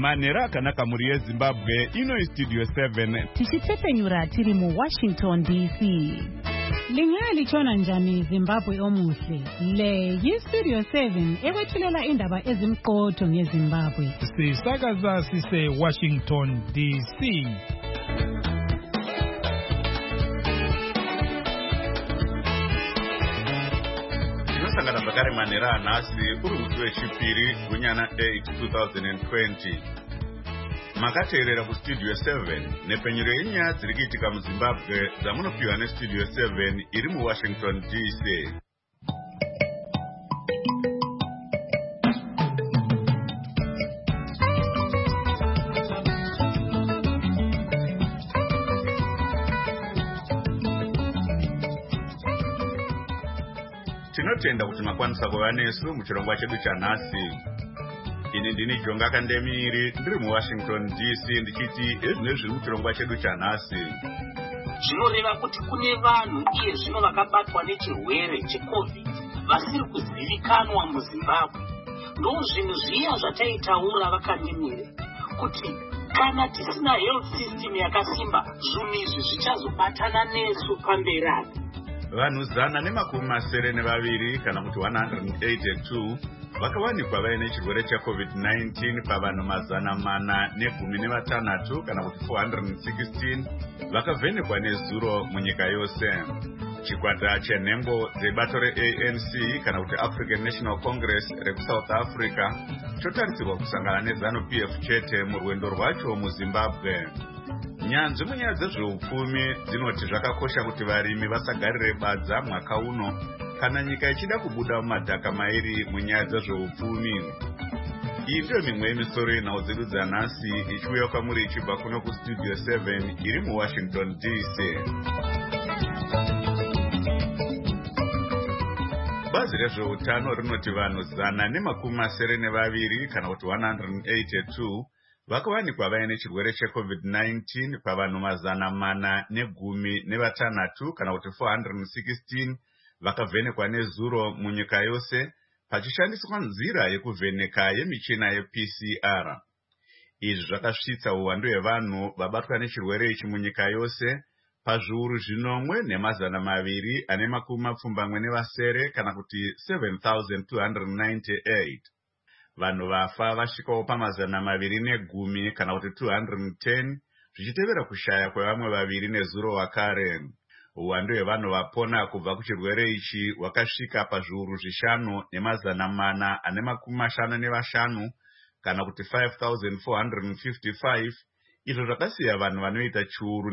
Manera akanaka muri yeZimbabwe, ino iStudio 7. Tichitepenyura tiri mu Washington DC. Lingalichona njani Zimbabwe omuhle. Le yiStudio 7 ekwethulela indaba ezimqotho ngeZimbabwe. Sisakaza sise Washington DC. Tinosangana zvakare Manera anhasi uri musi wechipiri gunyana 8 2020. Makateerera kuStudio 7 nepenyero yenyaya dziri kuitika muZimbabwe dzamunopiwa neStudio 7 iri muWashington DC. Tinotenda kuti makwanisa kuva nesu muchirongwa chedu chanhasi. Ini ndini Jonga Kandemiri ndiri muWashington DC ndichiti ezvino zviri muchirongwa chedu chanhasi. Zvinoreva kuti kune vanhu iye zvino vakabatwa nechirwere cheCovid vasiri kuzivikanwa muZimbabwe. Ndo zvinhu zviya zvataitaura vakandimire kuti kana tisina health system yakasimba zvinhu izvi zvichazobatana nesu pamberi apo. Vanhu 172 kana kuti 182 vakawanikwa vaine chirwere cheCovid-19 pavanhu 416 kana kuti 416 vakavhenekwa nezuro munyika yose. Chikwata chenhengo dzebato reANC kana kuti African National Congress rekuSouth Africa chotarisirwa kusangana neZANU-PF chete murwendo rwacho muZimbabwe. Nyanzvi munyaya dzezveupfumi dzinoti zvakakosha kuti varimi vasagarire badza mwaka uno kana nyika ichida kubuda mumadhaka mairi munyaya dzezveupfumi. Iyi ndiyo mimwe yemisoro yenhau dzedu dzanhasi ichiuya kwamuri ichibva kuno kuStudio 7 iri muWashington DC. Bazi rezveutano rinoti vanhu 172 kana kuti 182 vakawanikwa vaine chirwere cheCovid-19 pavanhu 416 kana kuti 416 vakavhenekwa nezuro munyika yose pachishandiswa nzira yekuvheneka yemichina yePCR. Izvi zvakasvitsa uwandu hwevanhu vabatwa nechirwere ichi munyika yose pazviuru 1,228 kana kuti 7,298. Vanhu vafa vasvikawo pa210 kana kuti 210 zvichitevera kushaya kwevamwe vaviri nezuro wakare. Uwandu hwevanhu vapona kubva kuchirwere ichi wakasvika pazviuru 5,455 kana kuti 5,455, izvo zvakasiya vanhu vanoita chiuru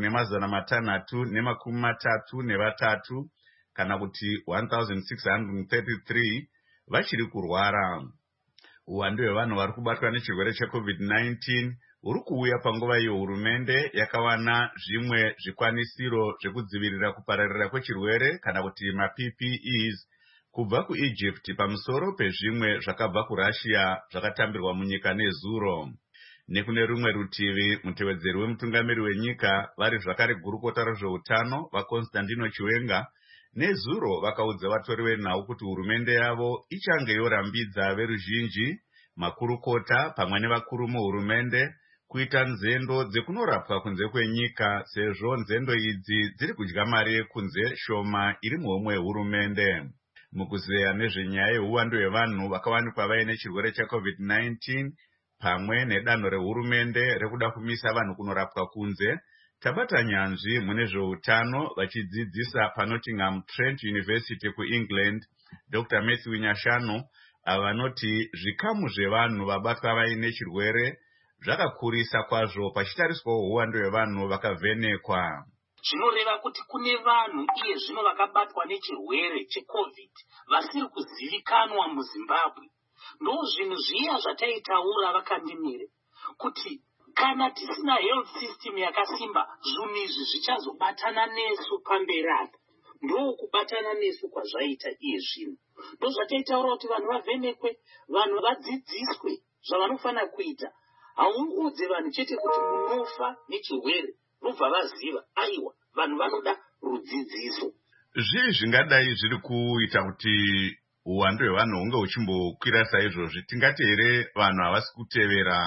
633 kana kuti 1,633 vachiri kurwara. Uwandu hwevanhu vari kubatwa nechirwere cheCovid-19 uri kuuya panguva iyo hurumende yakawana zvimwe zvikwanisiro zvekudzivirira kupararira kwechirwere kana kuti maPPEs kubva kuEgypt pamusoro pezvimwe zvakabva kuRussia zvakatambirwa munyika nezuro. Nekune rumwe rutivi, mutevedzeri wemutungamiri wenyika vari zvakare gurukota rezveutano vaConstantino Chiwenga nezuro vakaudza vatori venhau kuti hurumende yavo ichange yorambidza veruzhinji, makurukota pamwe nevakuru muhurumende kuita nzendo dzekunorapwa kunze kwenyika sezvo nzendo idzi dziri kudya mari yekunze shoma iri muhomwe hurumende. Mukuzeya nezvenyaya yeuwandu hwevanhu vakawanikwa vaine chirwere cheCovid-19 pamwe nedanho rehurumende rekuda kumisa vanhu kunorapwa kunze, tabata nyanzvi mune zveutano vachidzidzisa paNottingham Trent University kuEngland, Dr. Matthew Nyashanu avanoti zvikamu zvevanhu vabatwa vaine chirwere zvakakurisa kwazvo pachitariswawo uwandu hwevanhu vakavhenekwa. Zvinoreva kuti kune vanhu iye zvino vakabatwa nechirwere cheCovid vasiri kuzivikanwa muZimbabwe. Ndo zvinhu zviya zvataitaura vakandimire kuti kana tisina health system yakasimba zvinhu izvi zvichazobatana nesu pamberi apo. Ndo kubatana nesu kwazvaita iye zvino. Ndo zvataitaura kuti vanhu vavhenekwe, vanhu vadzidziswe zvavanofanira kuita. Haungoudze vanhu chete kuti munofa nechirwere vobva vaziva. Aiwa, vanhu vanoda rudzidziso. Zvii zvingadai zviri kuita kuti uwandu hwevanhu hunge huchimbokwira saizvozvi? Tingati here vanhu havasi kutevera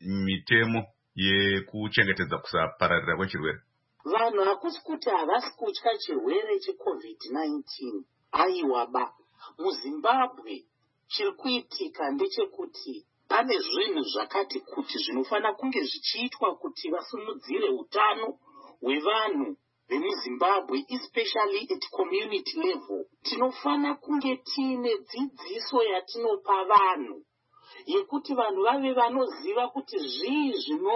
mitemo yekuchengetedza kusapararira kwechirwere? Vanhu hakusi kuti havasi kutya chirwere cheCovid-19. Aiwaba, muZimbabwe chiri kuitika ndechekuti pane zvinhu zvakati kuti zvinofana kunge zvichiitwa kuti vasimudzire utano hwevanhu vemuZimbabwe, especially at community level. Tinofana kunge tiine dzidziso yatinopa vanhu yekuti vanhu vave vanoziva kuti zvii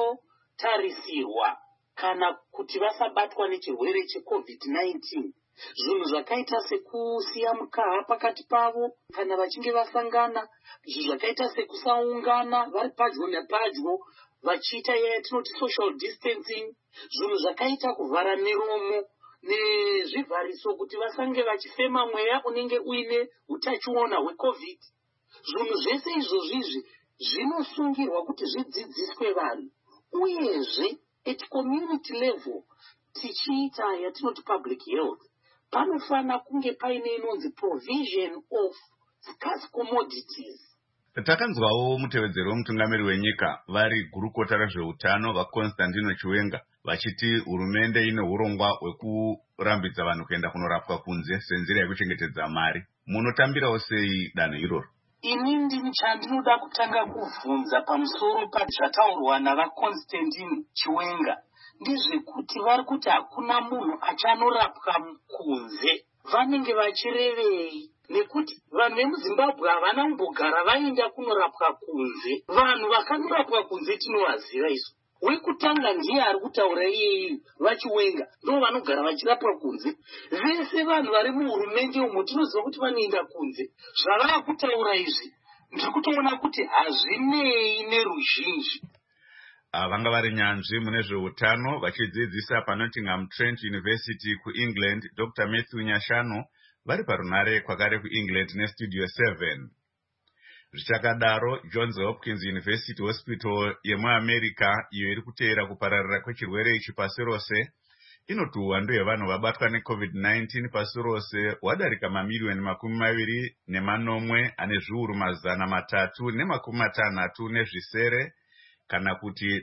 zvinotarisirwa kana kuti vasabatwa nechirwere cheCovid-19. Zvinhu zvakaita sekusiya mukaha pakati pavo kana vachinge vasangana, zvinhu zvakaita sekusaungana vari padyo nepadyo vachiita yatinoti social distancing, zvinhu zvakaita kuvhara miromo nezvivhariso kuti vasange vachifema mweya unenge uine utachiona hweCovid. Zvinhu zvese izvozvizvi zvinosungirwa kuti zvidzidziswe vanhu, uyezve at community level tichiita yatinoti public health panofana kunge paine inonzi provision of scarce commodities. Takanzwawo mutevedzeri wemutungamiri wenyika vari gurukota rezveutano vaConstantino Chiwenga vachiti hurumende ine urongwa hwekurambidza vanhu kuenda kunorapwa kunze senzira yekuchengetedza mari. Munotambirawo sei danho iroro? Inini chandinoda kutanga kubvunza pamusoro pazvataurwa navaConstantino Chiwenga ndezvekuti vari kuti hakuna munhu achanorapwa kunze. Vanenge vachirevei? Nekuti vanhu vemuZimbabwe havana kumbogara vaenda kunorapwa kunze. Vanhu vakanorapwa kunze tinovaziva isu. Wekutanga ndiye ari kutaura iyeyi vaChiwenga, ndo vanogara vachirapwa kunze. Vese vanhu vari muhurumende umo tinoziva kuti vanoenda kunze. Zvavari kutaura izvi ndiri kutoona kuti hazvinei neruzhinji. Vanga vari nyanzvi mune zveutano vachidzidzisa paNottingham Trent University kuEngland, Dr. Matthew Nyashano vari parunare kwakare kuEngland neStudio 7. Zvichakadaro, Johns Hopkins University Hospital yemuAmerica, iyo iri kuteera kupararira kwechirwere ichi pasi rose, inoti uwandu hwevanhu vabatwa neCovid-19 pasi rose hwadarika mamiliyoni 20 ane zviuru 360 nezvisere, kana kuti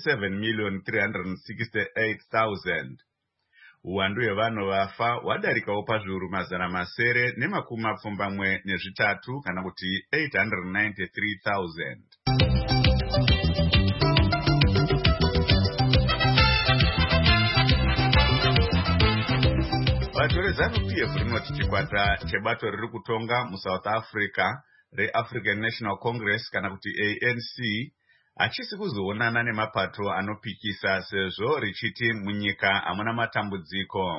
27,368,000. Uwandu hwevanhu vafa hwadarikawo pazviuru 973 kana kuti 893,000. Bato reZANU-PF rinoti chikwata chebato riri kutonga muSouth Africa reAfrican National Congress kana kuti ANC hachisi kuzoonana nemapato anopikisa sezvo richiti munyika hamuna matambudziko.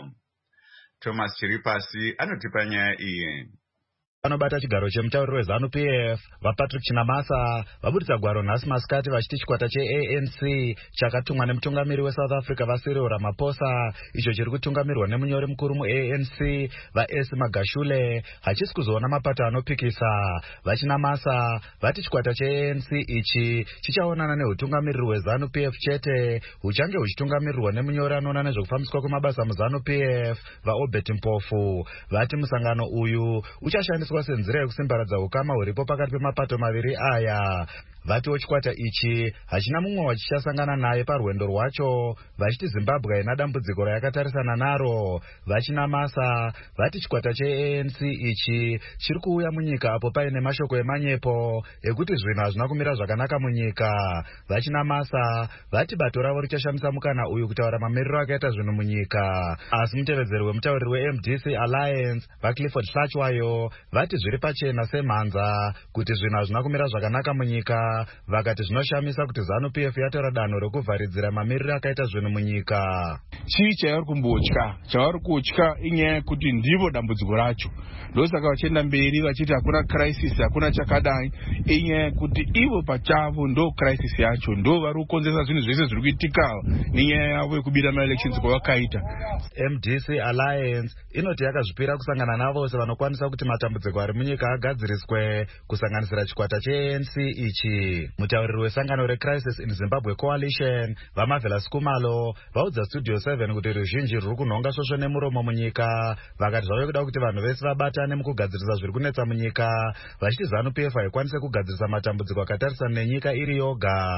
Thomas Chiripasi anotipa nyaya iyi. Vanobata chigaro chemutauriri weZANU-PF vaPatrick Chinamasa vabudisa gwaro nhasi masikati vachiti chikwata cheANC chakatumwa nemutungamiri weSouth Africa vaCyril Ramaphosa icho chiri kutungamirwa nemunyori mukuru muANC vaS Magashule hachisi kuzoona mapato anopikisa. VaChinamasa vati chikwata cheANC ichi chichaonana neutungamiriri hweZANU-PF chete huchange huchitungamirirwa nemunyori anoona nezvekufambiswa kwemabasa muZANU-PF vaObert Mpofu. Vati musangano uyu uchashandiswa senzira yekusimbaradza ukama huripo pakati pemapato maviri aya. Vatiwo chikwata ichi hachina mumwe wachichasangana naye parwendo rwacho, vachiti Zimbabwe haina dambudziko rayakatarisana naro. VaChinamasa vati chikwata cheANC ichi chiri kuuya munyika apo paine mashoko emanyepo ekuti zvinhu hazvina kumira zvakanaka munyika. VaChinamasa vati bato ravo richashandisa mukana uyu kutaura mamiriro akaita zvinhu munyika. Asi mutevedzeri wemutauriri weMDC Alliance vaClifford Hlachwayo vati zviri pachena semhanza kuti zvinhu hazvina kumira zvakanaka munyika. Vakati zvinoshamisa kuti ZANU-PF yatora danho rekuvharidzira mamiriro akaita zvinhu munyika. Chii chavari kumbotya? Chavari kutya inyaya yekuti ndivo dambudziko racho. Ndosaka vachienda mberi vachiti hakuna crisis, hakuna chakadai, inyaya yekuti ivo pachavo ndo crisis yacho, ndo vari kukonzesa zvinhu zvese zviri kuitika nenyaya yavo yekubira maelections kwavakaita. MDC Alliance inoti yakazvipira kusangana navose vanokwanisa kuti matambudziko ari munyika agadziriswe, kusanganisira chikwata cheANC ichi. Mutauriri wesangano reCrisis in Zimbabwe Coalition vaMavela Skumalo vaudza Studio 7 kuti ruzhinji ruri kunhonga svosvo nemuromo munyika. Vakati zvave kuda kuti vanhu vese vabatane mukugadzirisa zviri kunetsa munyika, vachiti ZANU-PF haikwanise kugadzirisa matambudziko akatarisana nenyika iri yoga.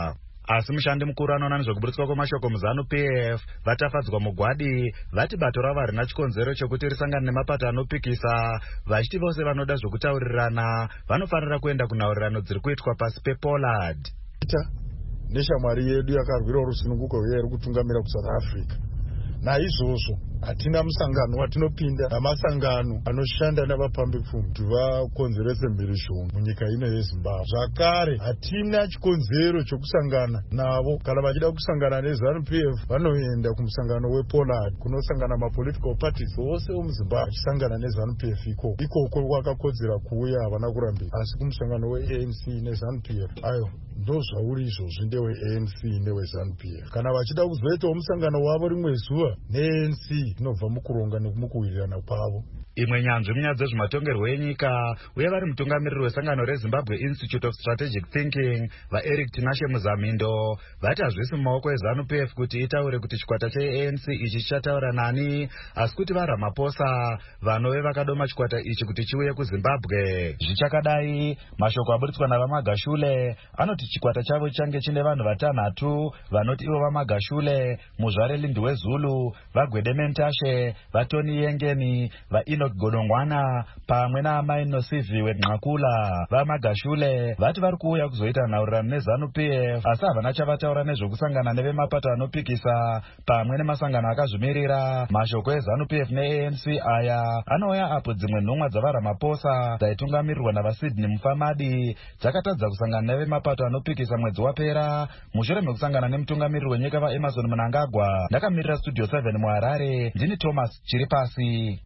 Asi mushandi mukuru anoona nezvekuburitswa kwemashoko muZANU-PF vatafadzwa mugwadi vati bato ravo harina chikonzero chokuti risangane nemapato anopikisa, vachiti vose vanoda zvokutaurirana vanofanira kuenda kunhaurirano dziri kuitwa pasi pePollard. Neshamwari yedu yakarwira rusununguko uye iri kutungamira kuSouth Africa. Naizvozvo hatina musangano watinopinda namasangano anoshanda navapambi pfuma kuti vakonzerese mhirizhonga munyika ino yeZimbabwe. Zvakare hatina chikonzero chokusangana navo. Kana vachida kusangana neZANU-PF vanoenda kumusangano wePollard kunosangana mapolitical parties vose vemuZimbabwe vachisangana neZANU-PF ikoko kwakakodzera kuuya havana kurambira. Asi kumusangano weANC neZANU-PF ayo ndozvauri izvozvi ndeweANC neweZANU-PF. Kana vachida kuzoitawo musangano wavo rimwe zuva neANC inobva mukuronga nekumukuwirirana kwavo. Imwe nyanzvi munyaya dzezvematongerwo enyika uye vari mutungamiriri wesangano reZimbabwe Institute of Strategic Thinking vaEric Tinashe Muzamindo vati hazvisi mumaoko eZANU-PF kuti itaure kuti chikwata cheANC ichi chichataura nani, asi kuti vaRamaphosa vanove vakadoma chikwata ichi kuti chiuye kuZimbabwe. Zvichakadai, mashoko aburitswa navaMagashule anoti chikwata chavo change chine vanhu vatanhatu vanoti ivo vaMagashule, Muzvare Lindiwe Zulu, vaGwede Mentashe, vaToni Yengeni, vaEnoch Godongwana pamwe naAmai Nosiviwe Nqakula. VaMagashule vati vari kuuya kuzoita nhaurirano neZANU-PF asi havana chavataura nezvokusangana nevemapato anopikisa pamwe nemasangano akazvimirira. Mashoko eZANU-PF neANC aya anouya apo dzimwe nhomwa dzavaRamaphosa dzaitungamirirwa navaSydney Mufamadi dzakatadza kusangana nevemapato anopikisa mwedzi wapera mushure mekusangana nemutungamiriri wenyika vaEmmerson Mnangagwa. Ndakamirira Studio 7 muHarare, ndini Thomas Chiripasi.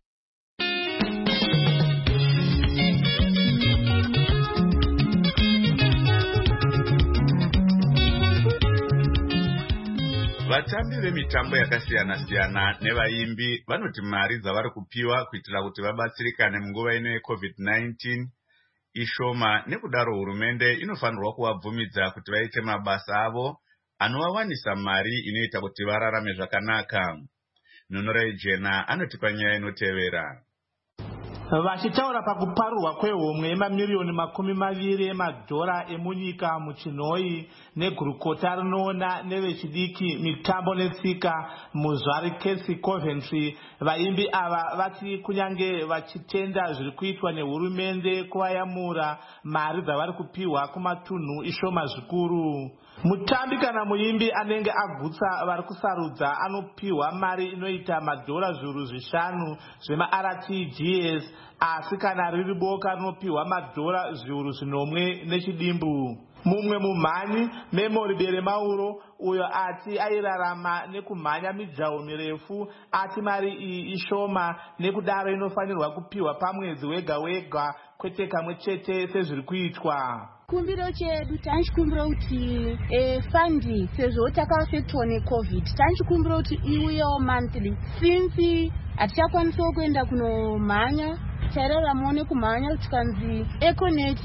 Vatambi vemitambo yakasiyana-siyana nevaimbi vanoti mari dzavari kupiwa kuitira kuti vabatsirikane munguva ino yeCovid-19 ishoma, nekudaro hurumende inofanirwa kuvabvumidza kuti vaite mabasa avo anovawanisa mari inoita kuti vararame zvakanaka. Nhonorai Jena anotipa nyaya inotevera. Vachitaura pakuparurwa kwehomwe yemamiliyoni 20 emadhora emunyika muchinhoi negurukota rinoona nevechidiki mitambo netsika muZvari Kesi Coventry, vaimbi ava vati kunyange vachitenda zviri kuitwa nehurumende kuvayamura mari dzavari kupiwa kumatunhu ishoma zvikuru. Mutambi kana muimbi anenge agutsa vari kusarudza anopiwa mari inoita madhora zviuru 5 zvemaRTGS, asi kana riri boka rinopiwa madhora zviuru 9 nechidimbu. Mumwe mumhanyi Memory Beremauro uyo ati airarama nekumhanya mijaho mirefu ati mari iyi ishoma nekudaro inofanirwa kupiwa pamwedzi wega wega kwete kamwe chete sezviri kuitwa. Kumbiro chedu tanchikumbira kuti fundi sezvo takafectwa neCovid tanchikumbira kuti iuyewo monthly since hatichakwanisa kuenda kunomhanya tairaramawo nekumhanya tikanzi Econet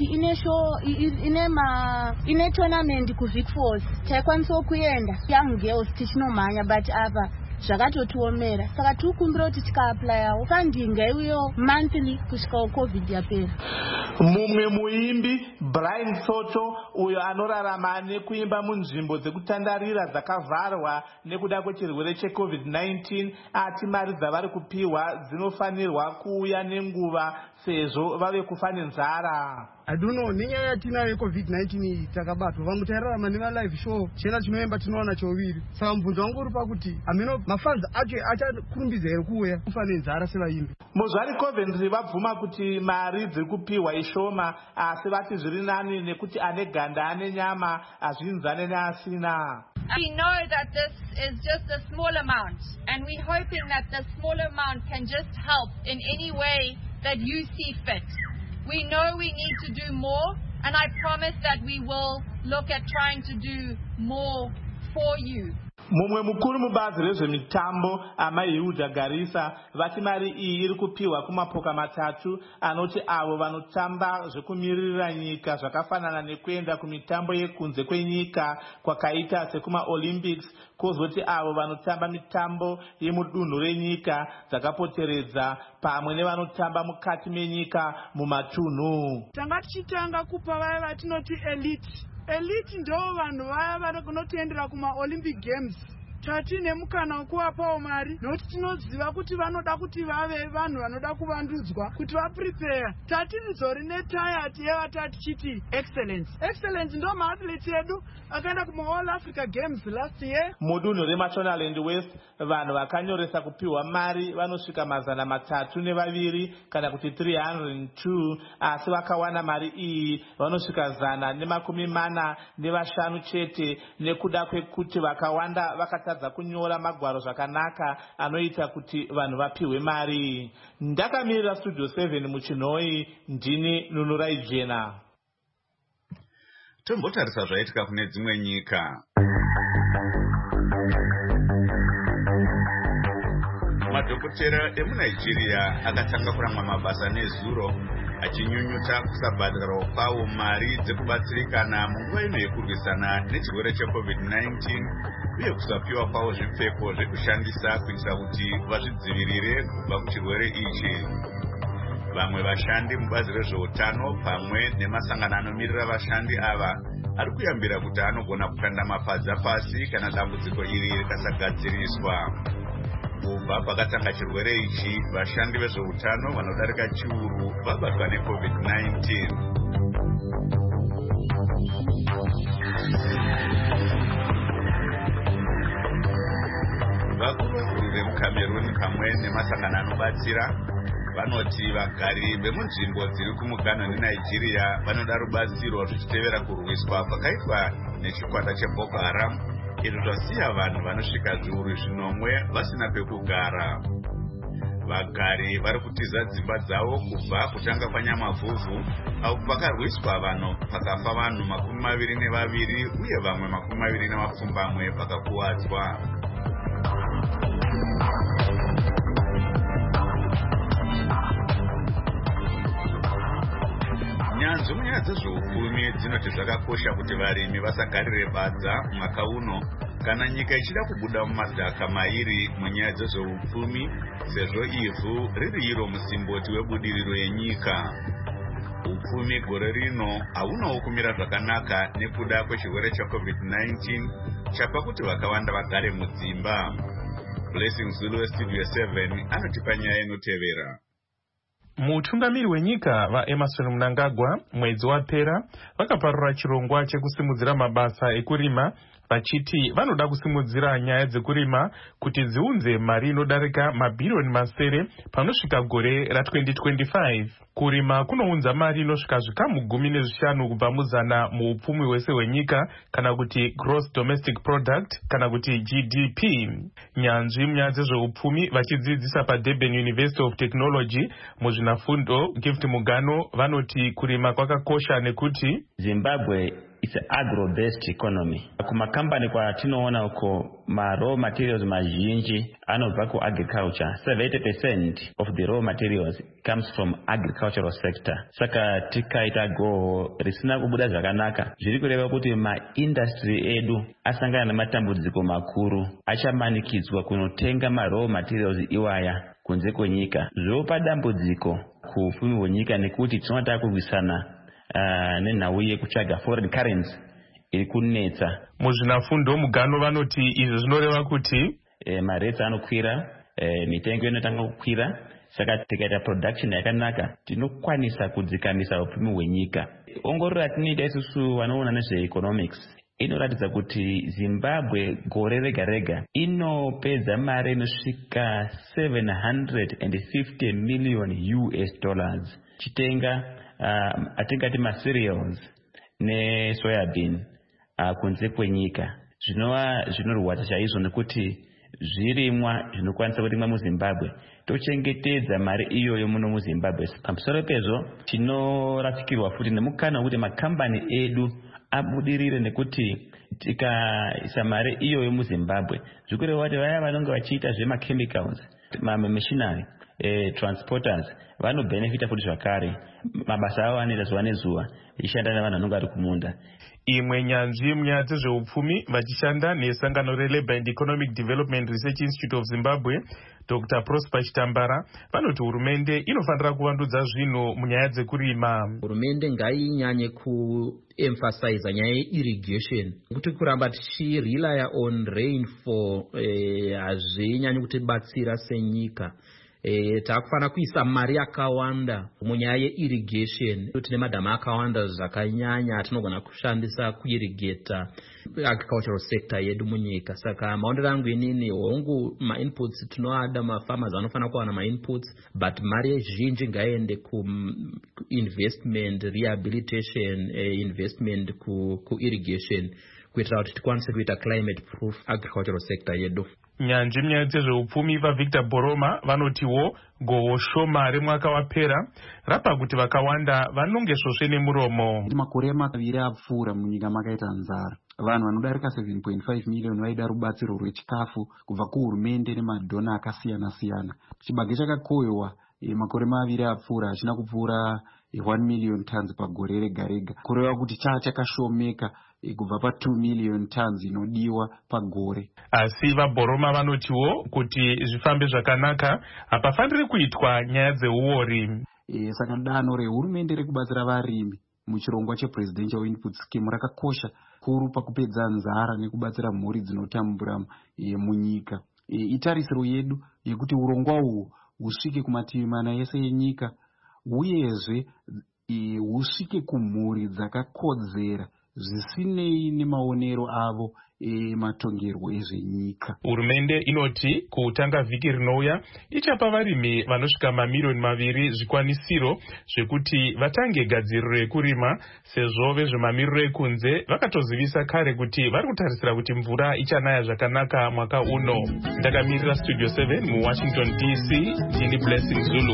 ine tournament kuVic Falls taikwanisa kuenda Young Girls tichinomhanya but apa zvakatotiomera saka tikumbira kuti tikaaplayawo funding ngaiuyewo monthly kusvika Covid yapera. Mumwe muimbi Brian Soto uyo anorarama nekuimba munzvimbo dzekutandarira dzakavharwa nekuda kwechirwere cheCovid-19 ati mari dzavari kupiwa dzinofanirwa kuuya nenguva sezvo vave kufa nenzara. I don't know, nenyaya yatinayo yeCovid-19 takabatwa vamwe tairarama nemalive show chena chinoemba tinoona choviri. Saka mubvunzo wangu uri pakuti ameno mafanzi acho achakurumbidza here kuuya kufa nenzara sevaimbi. Muzvari Coventry vabvuma kuti mari dziri kupiwa ishoma asi vati zviri nani nekuti ane ganda ane nyama hazvinzane neasina. We know that this is just a small amount and we're hoping that the small amount can just help in any way that you see fit. We know we need to do more, and I promise that we will look at trying to do more for you. Mumwe mukuru mubazi rezvemitambo Amaihuda Garissa vati mari iyi iri kupiwa kumapoka matatu anoti avo vanotamba zvekumiririra nyika zvakafanana nekuenda kumitambo yekunze kwenyika kwakaita sekumaOlympics, kozoti avo vanotamba mitambo yemudunhu renyika dzakapoteredza pamwe nevanotamba mukati menyika mumatunhu. Tanga tichitanga kupa vaya vatinoti elite elite ndo vanhu vaya vanotenderera kuma-Olympic Games. Tatine mukana wekuvapawo mari nokuti tinoziva kuti vanoda kuti vave vanhu vanoda kuvandudzwa kuti vaprepare. Tatizori netayati yeva tichiti excellence ndo maathletes edu akaenda kuma-All Africa Games last year. Mudunhu reMashonaland West vanhu vakanyoresa kupiwa mari vanosvika 302 kana kuti 302, asi vakawana mari iyi vanosvika 145 chete, nekuda kwekuti vakawanda vakatadza kunyora magwaro zvakanaka anoita kuti vanhu vapiwe mari. Ndakamirira Studio 7 muChinoi, ndini Nunurai Jena. Tombotarisa zvaitika kune dzimwe nyika. Madhokotera emuNigeria akatanga kurangwa mabasa nezuro achinyunyuta kusabhadharwa kwawo mari dzekubatsirikana munguva ino yekurwisana nechirwere cheCovid-19 uye kusapiwa kwawo zvipfeko zvekushandisa kuitira kuti vazvidzivirire kubva kuchirwere ichi. Vamwe vashandi mubazi rezveutano pamwe nemasangano anomirira vashandi ava ari kuyambira kuti anogona kukanda mapadza pasi kana dambudziko iri rikasagadziriswa. Kubva pakatanga chirwere ichi, vashandi vezveutano vanodarika chiuru vabatwa neCovid-19. Vakuru vemuCameroon pamwe nemasangano anobatsira vanoti vagari vemunzvimbo dziri kumugano neNigeria vanoda rubatsiro zvichitevera kurwiswa kwakaitwa nechikwata cheBoko Haram, izvo zvasiya vanhu vanosvika 900 vasina pekugara. Vagari vari kutiza dzimba dzavo kubva kutanga kwanyamavhuvhu apo pakarwiswa vanhu pakafa vanhu 22 uye vamwe 27 vakakuwadzwa. Nyanzvi munyaya dzezveupfumi dzinoti zvakakosha kuti varimi vasagarire badza mwaka uno kana nyika ichida kubuda mumadhaka mairi munyaya dzezveupfumi, sezvo ivhu riri iro musimboti webudiriro yenyika. Upfumi gore rino haunawo kumira zvakanaka nekuda kwechirwere cheCovid-19 chapa kuti vakawanda vagare mudzimba. Blessing Zulu Studio 7 anotipa nyaya inotevera. Mutungamiri wenyika vaEmerson Mnangagwa mwedzi wapera vakaparura chirongwa chekusimudzira mabasa ekurima vachiti vanoda kusimudzira nyaya dzekurima kuti dziunze mari inodarika mabhirioni masere panosvika gore ra2025. Kurima kunounza mari inosvika zvikamu 15 kubva muzana muupfumi hwese hwenyika kana kuti gross domestic product kana kuti GDP. Nyanzvi munyaya dzezveupfumi vachidzidzisa paDurban University of Technology muzvinafundo Gift Mugano vanoti kurima kwakakosha nekuti Zimbabwe is an agro-based economy. Kumakambani kwatinoona uko raw materials mazhinji anobva kuagriculture. 70% of the raw materials comes from agricultural sector. Saka tikaita goho risina kubuda zvakanaka, zviri kureva kuti maindustry edu asangana nematambudziko makuru, achamanikidzwa kunotenga raw materials iwaya kunze kwenyika. Zvopa dambudziko kuupfumi hwenyika nekuti tinotaka kurwisana nenhau yekutsvaga foreign currency iri kunetsa. Muzvinafundo Mugano vanoti izvi zvinoreva kuti marethi anokwira, mitengo inotanga kukwira, saka tikaita production yakanaka tinokwanisa kudzikamisa upfumi hwenyika. Ongororo ratinoita isusu vanoona nezveeconomics inoratidza kuti Zimbabwe gore rega rega inopedza mari inosvika $750 million chitenga atingati cereals nesoyabin kunze kwenyika. Zvinova zvinorwadza chaizvo nekuti zvirimwa zvinokwanisa kurimwa muZimbabwe tochengetedza mari iyoyo muno muZimbabwe. Pamusoro pezvo tinorasikirwa futi nemukana wekuti makambani edu abudirire nekuti tikaisa mari iyoyo muZimbabwe zvikureva kuti vaya vanonge vachiita zvemachemicals, machinery transporters vanobenefita futi zvakare. Mabasa avo anoita zuva nezuva ichishanda nevanhu vanonge vari kumunda. Imwe nyanzvi munyaya dzezveupfumi vachishanda nesangano reLabour and Economic Development Research Institute of Zimbabwe, Dr. Prosper Chitambara, vanoti hurumende inofanira kuvandudza zvinhu munyaya dzekurima. Hurumende ngainyanye kuemphasize nyaya yeirrigation, kuti kuramba tichirelya on rainfall hazvinyanyi kutibatsira senyika. Takufana kuisa mari yakawanda munyaya yeirrigation. Tine madhamu akawanda zvakanyanya atinogona kushandisa kuirrigata agricultural sector yedu munyika. Saka maondero angu inini hongu ma-inputs tinoada, mafarmers vanofana kuwana ma-inputs, but mari zhinji ngaiende ku-investment, rehabilitation, investment ku-irrigation, kuitira kuti tikwanise kuita climate proof agricultural sector yedu. Nyanzvi munyaya dzezveupfumi vaVictor Boroma vanotiwo gohwo shoma remwaka wapera rapa kuti vakawanda vanongesvosve nemuromo. Makore maviri apfuura munyika makaita nzara. Vanhu vanodarika 7.5 million vaida rubatsiro rwechikafu kubva kuhurumende nemadhona akasiyana siyana. Chibage chakakohwewa makore maviri apfuura hachina kupfuura 1 million tons pagore rega rega, kureva kuti chakashomeka kubva pa2 million tons inodiwa pagore. Asi vaBoroma vanotiwo kuti zvifambe zvakanaka hapafaniri kuitwa nyaya dzeuori. Saka danho rehurumende rekubatsira varimi muchirongwa chepresidential input scheme rakakosha kuru pakupedza nzara nekubatsira mhuri dzinotambura munyika. Itarisiro yedu yekuti urongwa uhu husvike kumativi mana yese yenyika, uyezve husvike kumhuri dzakakodzera zvisinei nemaonero avo matongerwo ezvenyika. Hurumende inoti kutanga vhiki rinouya ichapa varimi vanosvika mamiliyoni 2 zvikwanisiro zvekuti vatange gadziriro yekurima, sezvo vezvemamiriro ekunze vakatozivisa kare kuti vari kutarisira kuti mvura ichanaya zvakanaka mwaka uno. Ndakamirira Studio 7 muWashington DC, ndini Blessing Zulu.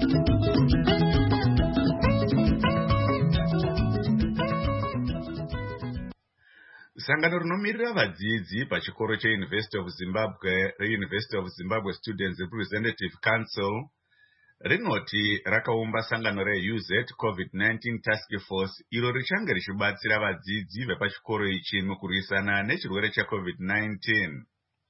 Sangano rinomirira vadzidzi pachikoro cheUniversity of Zimbabwe, reUniversity of Zimbabwe Students Representative Council, rinoti rakaumba sangano reUZ COVID-19 Task Force iro richange richibatsira vadzidzi vepachikoro ichi mukurwisana nechirwere cheCovid-19.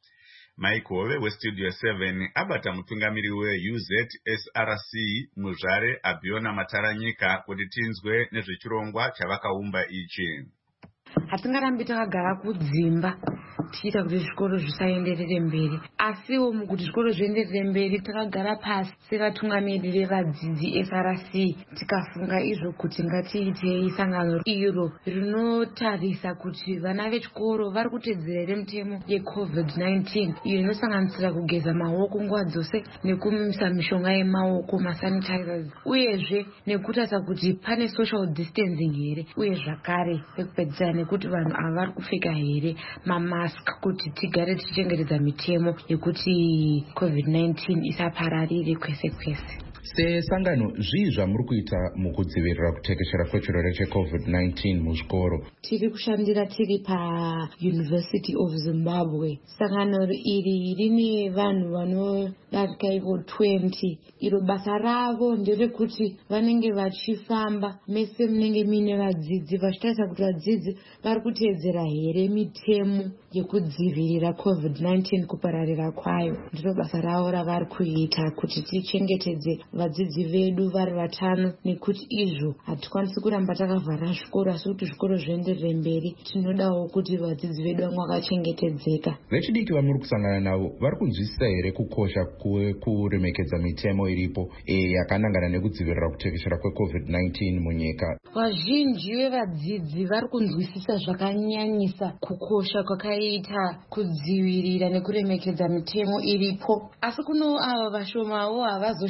Mike Hove weStudio 7 abata mutungamiri weUZ SRC muzvare Abiona Mataranyika kuti tinzwe nezvechirongwa chavakaumba ichi. Hatingarambi takagara kudzimba tichiita kuti zvikoro zvisaenderere mberi, asiwo mukuti zvikoro zvienderere mberi takagara pasi sevatungamiriri vevadzidzi SRC tikafunga izvo kuti ngatiitei sangano iro rinotarisa kuti vana vechikoro vari kuteedzera here mitemo yeCovid-19 iyo inosanganisira kugeza maoko nguva dzose nekumisa mishonga yemaoko masanitizers, uyezve nekutarisa kuti pane social distancing here, uye zvakare sekupedzisira nekuti vanhu ava vari kupfeka here mamask kuti tigare tichichengetedza mitemo yekuti COVID-19 isapararire kwese kwese. Sesangano zvii zvamuri kuita mukudzivirira kutekeshera kwechirwere cheCovid-19 muzvikoro? Tiri kushandira tiri paUniversity of Zimbabwe. Sangano iri rine vanhu vanodarika ivo 20. Iro basa ravo nderekuti vanenge vachifamba mese munenge mine vadzidzi vachitarisa kuti vadzidzi vari kuteedzera here mitemo yekudzivirira COVID-19 kupararira kwayo. Ndiro basa ravo ravari kuita kuti tichengetedze vadzidzi vedu vari 5, nekuti izvo hatikwanisi kuramba takavhara zvikoro, asi kuti zvikoro zvienderere mberi tinodawo kuti vadzidzi vedu vamwe vakachengetedzeka. Vechidiki vamuri kusangana navo vari kunzwisisa here kukosha kuremekedza mitemo iripo yakanangana nekudzivirira kutekeshera kweCovid-19 munyika? Vazhinji vevadzidzi vari kunzwisisa zvakanyanyisa kukosha kwakaita kudzivirira nekuremekedza mitemo iripo, asi kuno ava vashomawo havazoshayi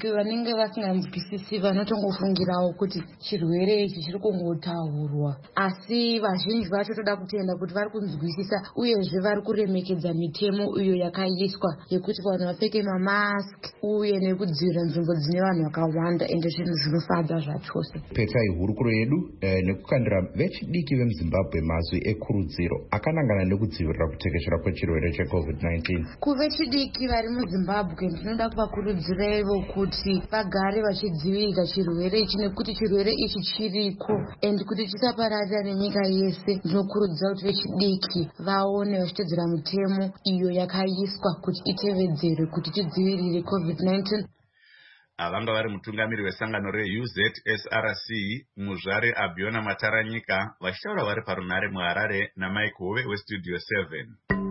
vechidiki vanenge vasinganzwisisi vanotongofungirawo kuti chirwere ichi chiri kungotaurwa, asi vazhinji vacho toda kutenda kuti vari kunzwisisa uyezve vari kuremekedza mitemo iyo yakaiswa yekuti vanhu vapfeke mamask uye nekudzivirira nzvimbo dzine vanhu vakawanda, ende zvinhu zvinofadza zvachose. Petai hurukuro yedu nekukandira vechidiki vemuZimbabwe mazwi ekurudziro akanangana nekudzivirira kutekeshera kwechirwere cheCovid-19. Kuvechidiki vari muZimbabwe ndinoda kuvakurudziraivo kuti vagare vachidzivirira chirwere ichi nekuti chirwere ichi chiriko and kuti chisapararira nenyika yese. Ndinokurudzira kuti vechidiki vaone vachitedzera mitemo iyo yakaiswa kuti itevedzerwe kuti tidzivirire COVID-19. Vanga vari mutungamiri wesangano reUZSRC Muzvare Abiona Mataranyika vachitaura vari parunhare muHarare naMike Hove weStudio 7.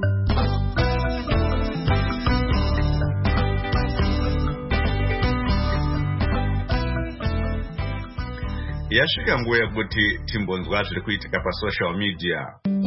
Yasvika nguva yekuti timbonzwa zviri kuitika pasocial media.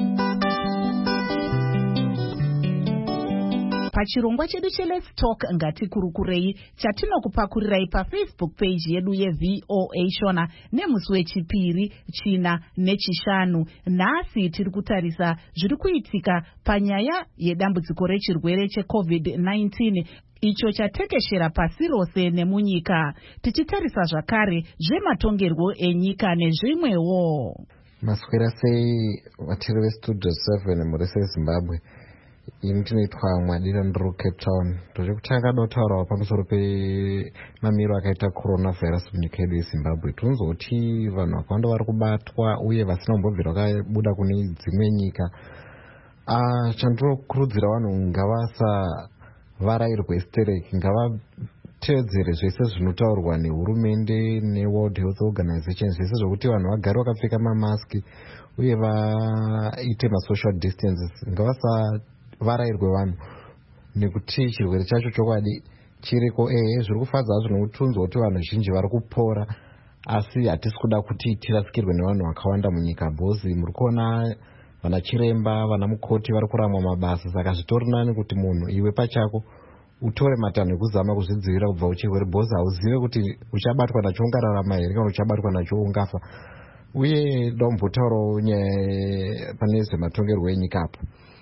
Pachirongwa chedu cheLet's Talk ngatikurukurei chatinokupakurirai paFacebook page yedu yeVOA Shona nemusi wechipiri, china nechishanu. Nhasi tiri kutarisa zviri kuitika panyaya yedambudziko rechirwere cheCovid-19 icho chatekeshera pasi rose nemunyika, tichitarisa zvakare zvematongerwo enyika nezvimwewo. Maswera sei vatiri veStudio 7 murese Zimbabwe. Ini tinoitwa Mwadira ndiro Cape Town. Ndochekutanga dotaurawo pamusoro pemamiro akaita coronavirus munyika yedu yeZimbabwe. Tinozoti vanhu vakawanda vari kubatwa uye vasina kumbobvira vakabuda kune dzimwe nyika. Chandinokurudzira vanhu ngavasavarairwe stereki, ngavatevedzere zvese zvinotaurwa nehurumende neWorld Health Organization, zvese zvokuti vanhu vagare vakapfeka mamaski uye vaite masocial distances. Ngavasavarairwe vanhu nekuti chirwere chacho chokwadi chiriko. Zviri kufadza hazvo nekuti tinonzwa kuti vanhu zhinji vari kupora, asi hatisi kuda kuti tirasikirwe nevanhu vakawanda munyika. Bhozi muri kuona vana chiremba, vana mukoti vari kuramwa mabasa. Saka zvitori nani kuti munhu iwe pachako utore matanho ekuzama kuzvidzivirira kubva kuchirwere, bhozi hauzive kuti uchabatwa nacho ungararama here kana uchabatwa nacho ungafa. Uye dombotaurawo nyaya pane zvematongerwo enyika apo.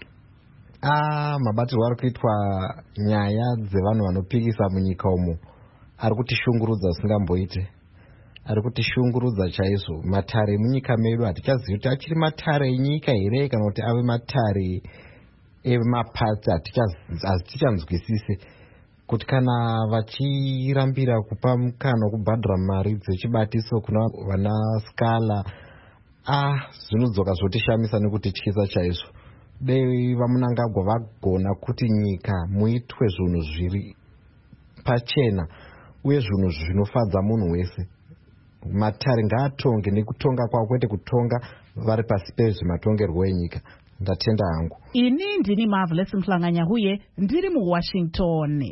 Mabatirwo ari kuitwa nyaya dzevanhu vanopikisa munyika umo ari kutishungurudza usingamboite, ari kutishungurudza chaizvo. Matare emunyika medu hatichazivi kuti achiri matare enyika here kana kuti ave matare emapatsi, hatichanzwisise kuti kana vachirambira kupa mukana wekubhadhara mari dzechibatiso kuna vana Scala, zvinodzoka zvotishamisa nekutityisa chaizvo. Dei vaMunangagwa vagona kuti nyika muitwe zvinhu zviri pachena uye zvinhu zvinofadza munhu wese. Matare ngaatonge nekutonga kwawo, kwete kutonga vari pasi pezvematongerwo enyika. Ndatenda hangu. Ini ndini Marvelous Mhlanganya huye ndiri muWashington.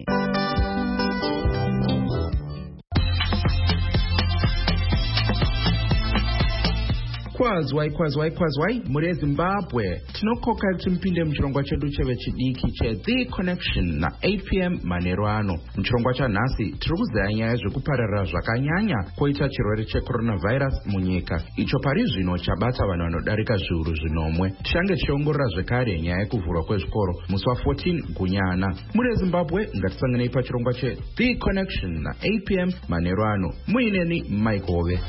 Kwazwai muri Zimbabwe. Tinokoka kuti mpinde muchirongwa chedu chevechidiki cheThe Connection na 8 p.m. manheru ano. Muchirongwa chanhasi tiri kuzeya nyaya zvekupararira zvakanyanya koita chirwere checoronavirus munyika, icho pari zvino chabata vanhu vanodarika zviuru zvinomwe. Tichange tichiongorora zvekare nyaya yekuvhurwa kwezvikoro musi wa14 Gunyana. Muri Zimbabwe ngatisanganei pachirongwa cheThe Connection na 8 p.m. manheru ano. Muineni Mike Hove.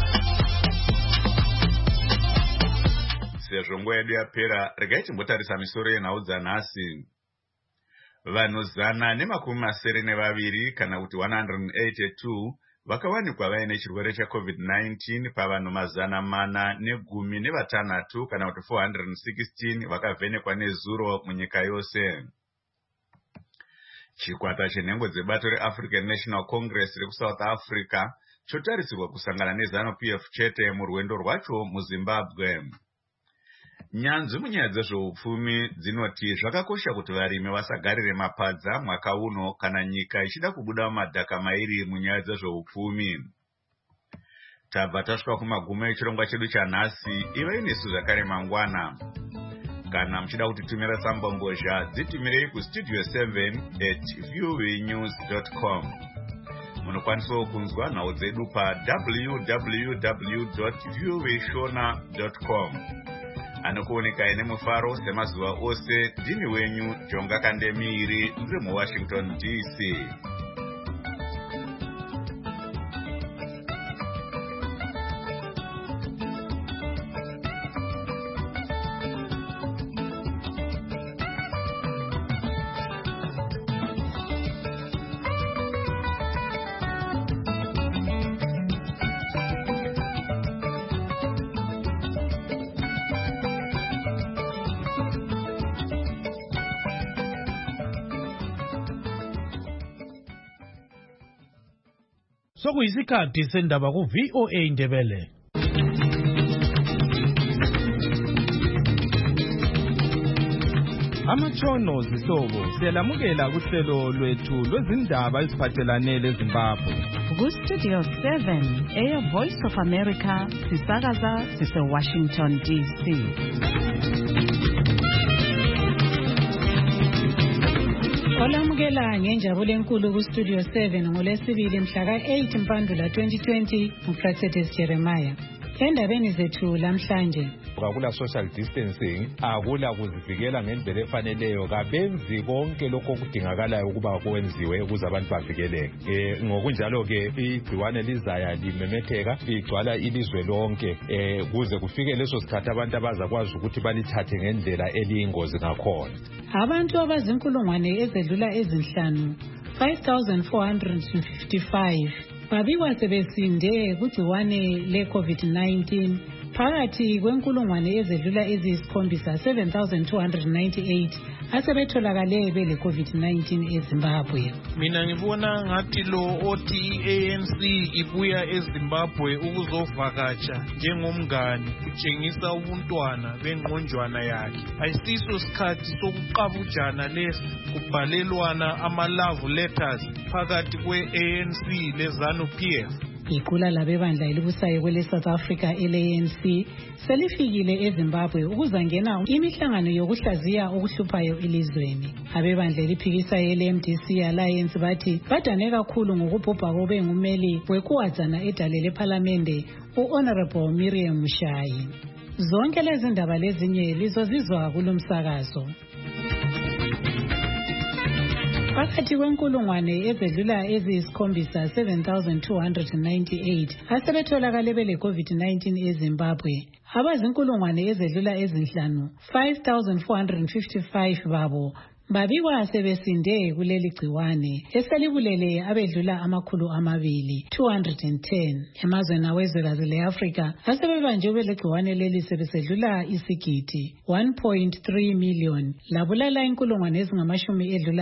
Sezvo nguva yedu yapera, regai timbotarisa misoro yenhau dzanhasi. Vanhu 172 kana kuti 182 vakawanikwa vaine chirwere cheCovid-19 pavanhu 416 kana kuti 416 vakavhenekwa nezuro munyika yose. Chikwata chenhengo dzebato reAfrican National Congress rekuSouth Africa chotarisirwa kusangana neZANU-PF chete murwendo rwacho muZimbabwe. Nyanzvi munyaya dzezveupfumi dzinoti zvakakosha kuti varimi vasagarire mapadza mwaka uno kana nyika ichida kubuda mumadhaka mairi munyaya dzezveupfumi. Tabva tasvika kumagumo echirongwa chedu chanhasi. Ivai nesu zvakare mangwana. Kana muchida kutitumira sambambozha dzitumirei kustudio7@voanews.com. munokwanisa kunzwa nhau dzedu pa www.viewishona.com. Anokuoneka ine mufaro semazuva ose. Ndini wenyu Jonga Kandemiri, ndiri muWashington DC. Sokuyisikhathi sendaba ku VOA Indebele. Amatshono zihlobo siyalamukela kuhlelo lwethu lwezindaba eziphathelane leZimbabwe. Ku Studio 7 Air Voice of America sisakaza sise Washington DC. Olamukela ngenjabulo enkulu ku Studio 7 ngolesibili mhla ka-8 Mpandula 2020 uProfetes Jeremiah. Endabeni zethu lamhlanje akula social distancing, akula kuzivikela ngendlela efaneleyo, kabenzi konke lokho okudingakalayo ukuba kwenziwe ukuze abantu bavikeleke. Ngokunjalo ke igciwane lizaya limemetheka igcwala ilizwe lonke kuze kufike leso sikhathi abantu abazakwazi ukuthi balithathe ngendlela eliyingozi ngakhona. Abantu abazinkulungwane ezedlula ezinhlanu 5,455 babikwa sebesinde kugciwane le-COVID-19 phakathi kwenkulungwane ezedlula eziyisikhombisa 7,298 asebetholakale bele-COVID-19 eZimbabwe. Mina ngibona ngathi lo othi i-ANC ibuya eZimbabwe ukuzovakatsha njengomngane kutshengisa ubuntwana bengqonjwana yakhe. Ayisiso sikhathi sokuqabujana lesi kubhalelwana ama-love letters phakathi kwe-ANC leZANU-PF. Iqula labebandla elibusayo kwele South Africa LANC selifikile eZimbabwe ukuzangena imihlangano yokuhlaziya okuhluphayo elizweni. Abebandla eliphikisayo LMDC Alliance bathi badane kakhulu ngokubhubha kobengumeli wekuwadzana edale lephalamende u-Honorable Miriam Mshayi. Zonke lezi ndaba lezinye lizozizwa kulomsakazo. Phakathi kwenkulungwane ezedlula eziyisikhombisa 7,298 asebetholakale bele-COVID-19 eZimbabwe. Abazinkulungwane ezedlula ezinhlanu 5,455 babo babikwa sebesinde kuleli gciwane eselibulele abedlula amakhulu 210. Emazweni awezwekazi le-Afrika asebebanjwe belegciwane leli sebesedlula isigidi 1.3 million labulala inkulungwane ezingamashumi edlula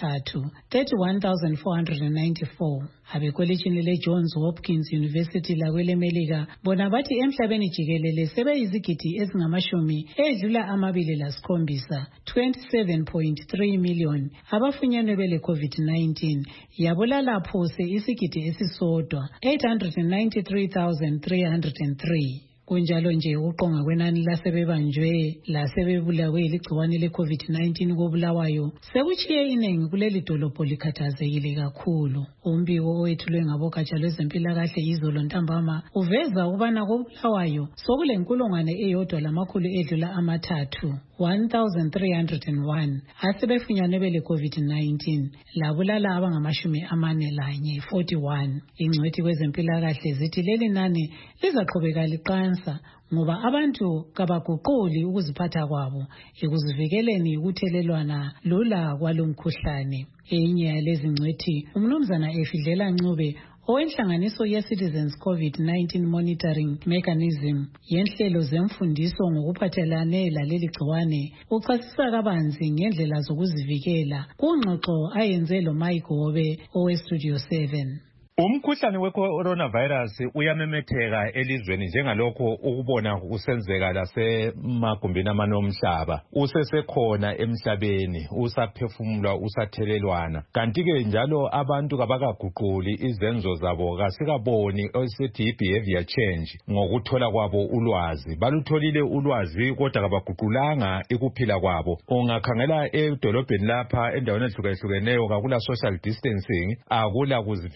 31,494. Abekolitshini le-Johns Hopkins University lakwelemelika bona bathi emhlabeni jikelele sebeyizigidi ezingamashumi edlula 27 27.3 million abafunyenwe bele-COVID-19 yabulala phose isigidi esisodwa 893,303. Kunjalo nje uqonga kwenani lasebebanjwe lasebebulawe ligciwane le-COVID-19 kobulawayo sekuchiye iningi kuleli dolobho likhathazekile kakhulu. Umbiko owethulwe ngabogatsha lwezempilakahle izolo ntambama uveza ukubana kobulawayo sokulenkulungwane eyodwa lamakhulu edlula 1,301 asebefunyanwe bele-COVID-19 labulala abangamashumi 41. Ingcwethi kwezempilakahle zithi leli nani lizaqhubeka liqansa ngoba abantu kabaguquli ukuziphatha kwabo ekuzivikeleni ukuthelelwana lula kwalomkhuhlane. Enye yalezi ngcwethi umnumzana Efidlela Ncube owenhlanganiso ye-Citizens COVID-19 Monitoring Mechanism yenhlelo zemfundiso ngokuphathelane laleli gciwane uchasisa kabanzi ngendlela zokuzivikela kungxoxo ayenze lo Mike Hobe owe-Studio 7. Umkhuhlane we-coronavirus uyamemetheka elizweni njengalokho ukubona kusenzeka lasemagumbini amanomhlaba. Usesekhona emhlabeni, usaphefumulwa, usathelelwana. Kanti-ke njalo abantu kabakaguquli izenzo zabo, kasikaboni esithi yi-behavior change ngokuthola kwabo ulwazi. Balutholile ulwazi kodwa kabaguqulanga ikuphila kwabo. Ungakhangela edolobheni lapha endaweni ehlukahlukeneyo kakula social distancing, akula kuzivikela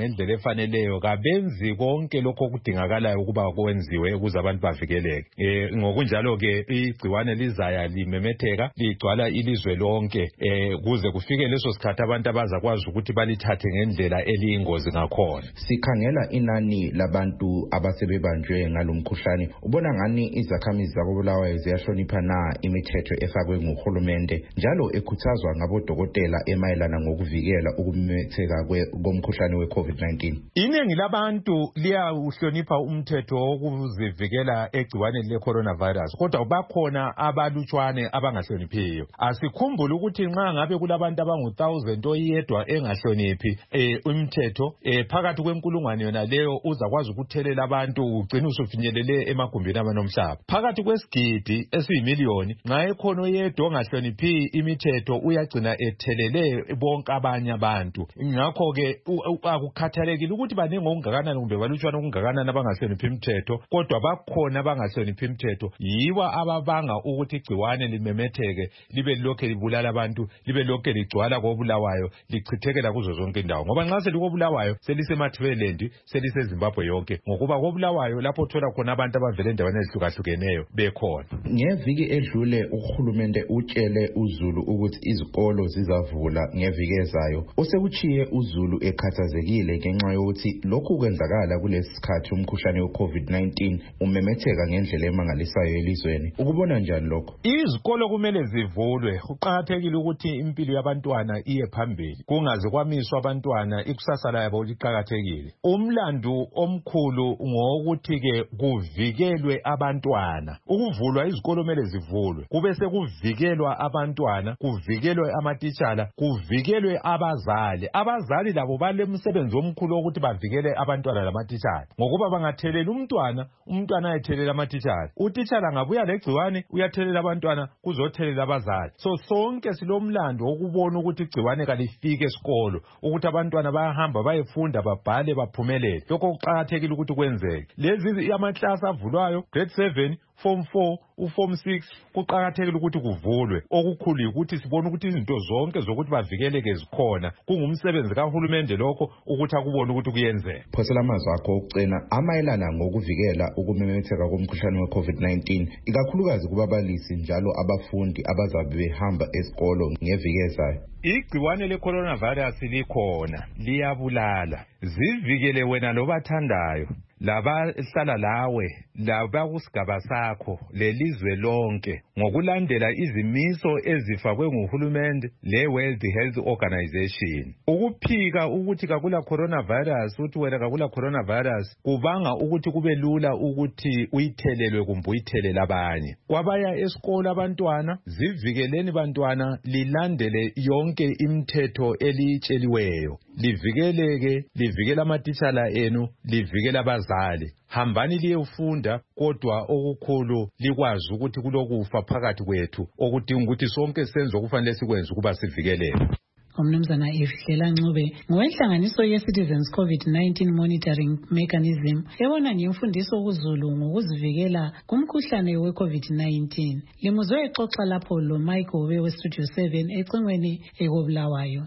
ngendlela efaneleyo kabenzi konke lokho okudingakalayo ukuba kwenziwe ukuze abantu bavikeleke. Ngokunjalo ke igciwane lizaya limemetheka ligcwala ilizwe lonke kuze kufike leso sikhathi abantu abazakwazi ukuthi balithathe ngendlela eliyingozi ngakhona. Sikhangela inani labantu abasebebanjwe ngalomkhuhlane, ubona ngani izakhamizi zakoBulawayo ziyahlonipha na imithetho efakwe nguhulumende njalo ekhuthazwa ngabodokotela emayelana ngokuvikela ukumemetheka komkhuhlane we-COVID-19? Iningi labantu liyawuhlonipha umthetho wokuzivikela egciwaneni le-coronavirus, kodwa bakhona abalutshwane abangahloniphiyo. Asikhumbule ukuthi nxa ngabe kulabantu abangu-1000 oyedwa engahloniphi umthetho, phakathi kwenkulungwane yona leyo uzakwazi ukuthelela abantu ugcine usufinyelele emagumbini abanomhlaba. Phakathi kwesigidi esiyimiliyoni nxa ekhona oyedwa ongahloniphi imithetho uyagcina ethelele bonke abanye abantu. Ngakho ke akukhathalekile ukuthi baningi okungakanani kumbe balutshwana okungakanani abangahloniphi imithetho, kodwa bakhona abangahloniphi imithetho. Yibo ababanga ukuthi igciwane limemetheke libe lokhe libulala abantu, libe lokhe ligcwala koBulawayo, lichithekela kuzo zonke indawo. Ngoba nxa selikoBulawayo seliseMathweland, seliseZimbabwe yonke, ngokuba koBulawayo lapho thola khona abantu abavela endaweni ezihlukahlukeneyo bekhona. Ngeviki edlule uhulumende utshele uZulu ukuthi izikolo zizavula ngeviki ezayo. Osekuchiye uZulu ekhathazekile ngenxa yokuthi lokhu kwenzakala kulesi sikhathi umkhuhlane we-COVID-19 umemetheka ngendlela emangalisayo elizweni. Ukubona njani lokho? Izikolo kumele zivulwe. Kuqakathekile ukuthi impilo yabantwana iye phambili, kungaze kwamiswa abantwana, ikusasa labo liqakathekile. Umlandu omkhulu ngokuthi ke kuvikelwe abantwana. Ukuvulwa izikolo kumele zivulwe, kube sekuvikelwa abantwana, kuvikelwe amatitshala, kuvikelwe abazali. Abazali labo balemsebenzi omkhulu ukuthi bavikele abantwana lamatitshala, ngokuba bangathelela umntwana ayethelela amatitshala, utitshala ngabuya legciwane uyathelela abantwana kuzothelela abazali. So sonke silomlando wokubona ukuthi igciwane kalifike esikolo, ukuthi abantwana bayahamba bayefunda, babhale, baphumelele. Lokho kuqakathekile ukuthi kwenzeke. Lezi amaklasi avulwayo, grade 7, form 4, uform 6, kuqakathekile ukuthi kuvulwe. Okukhulu ukuthi sibone ukuthi izinto zonke zokuthi bavikeleke zikhona. Kungumsebenzi kahulumende lokho ukuthi akubone ukuthi kuyenzeka. Phosela amazwi akho okucina amayelana ngokuvikela ukumemetheka komkhuhlane we-COVID-19, ikakhulukazi kubabalisi njalo abafundi abazabe behamba esikolo ngeviki ezayo. Igciwane le-coronavirus likhona, liyabulala. Zivikele wena lobathandayo, labahlala lawe, labakusigaba sakho, lelizwe lonke, ngokulandela izimiso ezifakwe nguhulumende le-World Health Organization. Ukuphika ukuthi kakula coronavirus, uthi wena kakula coronavirus, kubanga ukuthi kube lula ukuthi uyithelelwe kumbe uyithelele abanye. Kwabaya esikolo abantwana, zivikeleni bantwana, lilandele yonke imithetho elitsheliweyo. Livikeleke, livikela amatitshala enu, livikela abazali. Hambani liyefunda, kodwa okukhulu likwazi ukuthi kulokufa phakathi kwethu, okudinga ukuthi sonke senze okufanele sikwenze ukuba sivikeleke. Umnumzana Ifihlela Ncube ngowenhlanganiso ye-Citizens COVID-19 Monitoring Mechanism ebona ngemfundiso kuZulu ngokuzivikela kumkhuhlane we-COVID-19. Limuzwe exoxa lapho lo Michael we-Studio 7 ecingweni ekoBulawayo.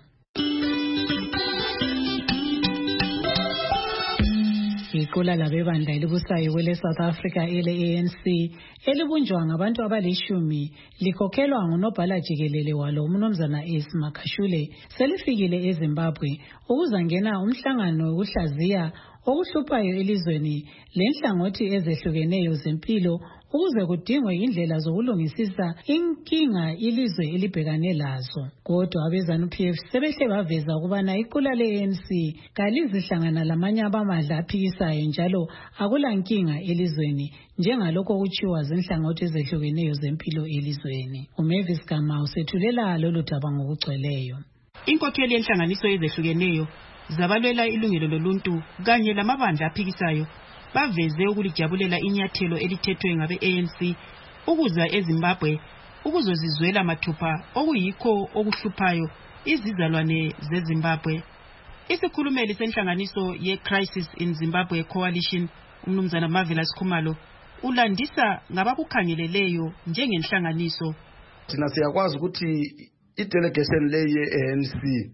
Iqula labebandla elibusayo kwele-South Africa ele-ANC elibunjwa ngabantu abalishumi likhokhelwa ngunobhala jikelele walo umnumzana Ace Makashule selifikile eZimbabwe ukuzangena umhlangano wokuhlaziya okuhluphayo elizweni lenhlangothi ezehlukeneyo zempilo ukuze kudingwe indlela zokulungisisa inkinga ilizwe elibhekane lazo. Kodwa abeZANU-PF sebehle baveza ukubana iqula le-ANC kalizihlangana lamanye abamandla aphikisayo njalo akula nkinga elizweni njengalokho kutshiwa zinhlangothi ezehlukeneyo zempilo elizweni. uMavis Gama usethulela lolu daba ngokugcweleyo. Inkokheli yenhlanganiso ezehlukeneyo zabalwela ilungelo loluntu kanye lamabandla aphikisayo baveze ukulijabulela inyathelo elithethwe ngabe-ANC ukuza eZimbabwe ukuzozizwela mathupha okuyikho okuhluphayo izizalwane zeZimbabwe. Isikhulumeli senhlanganiso ye-Crisis in Zimbabwe Coalition umnumzana Marvelous Khumalo ulandisa ngabakukhangeleleyo njengenhlanganiso. Thina siyakwazi ukuthi i-delegation le ye-ANC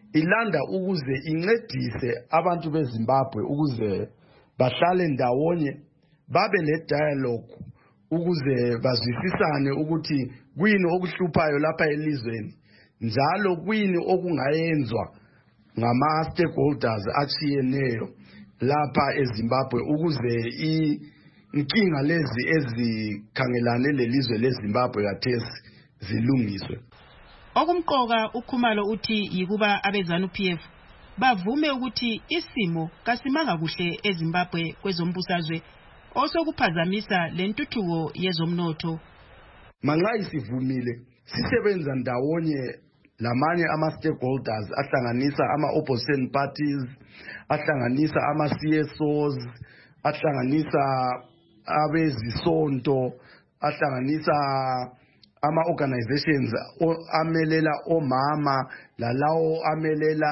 ilanda ukuze incedise abantu beZimbabwe ukuze bahlale ndawonye babe ne-dialogue ukuze bazwisisane ukuthi kuyini okuhluphayo lapha elizweni njalo kuyini okungayenzwa ngama-stakeholders achiyeneyo lapha eZimbabwe ukuze inkinga lezi ezikhangelane lelizwe leZimbabwe kathesi zilungiswe. Okumqoka uKhumalo uthi yikuba abeZANU-PF bavume ukuthi isimo kasimanga kuhle eZimbabwe kwezombusazwe osokuphazamisa lentuthuko yezomnotho. Manxa isivumile sisebenza ndawonye lamanye ama-stakeholders ahlanganisa ama-opposition parties, ahlanganisa ama-CSOs, ahlanganisa abezisonto, ahlanganisa ama-organizations amelela omama lalawo amelela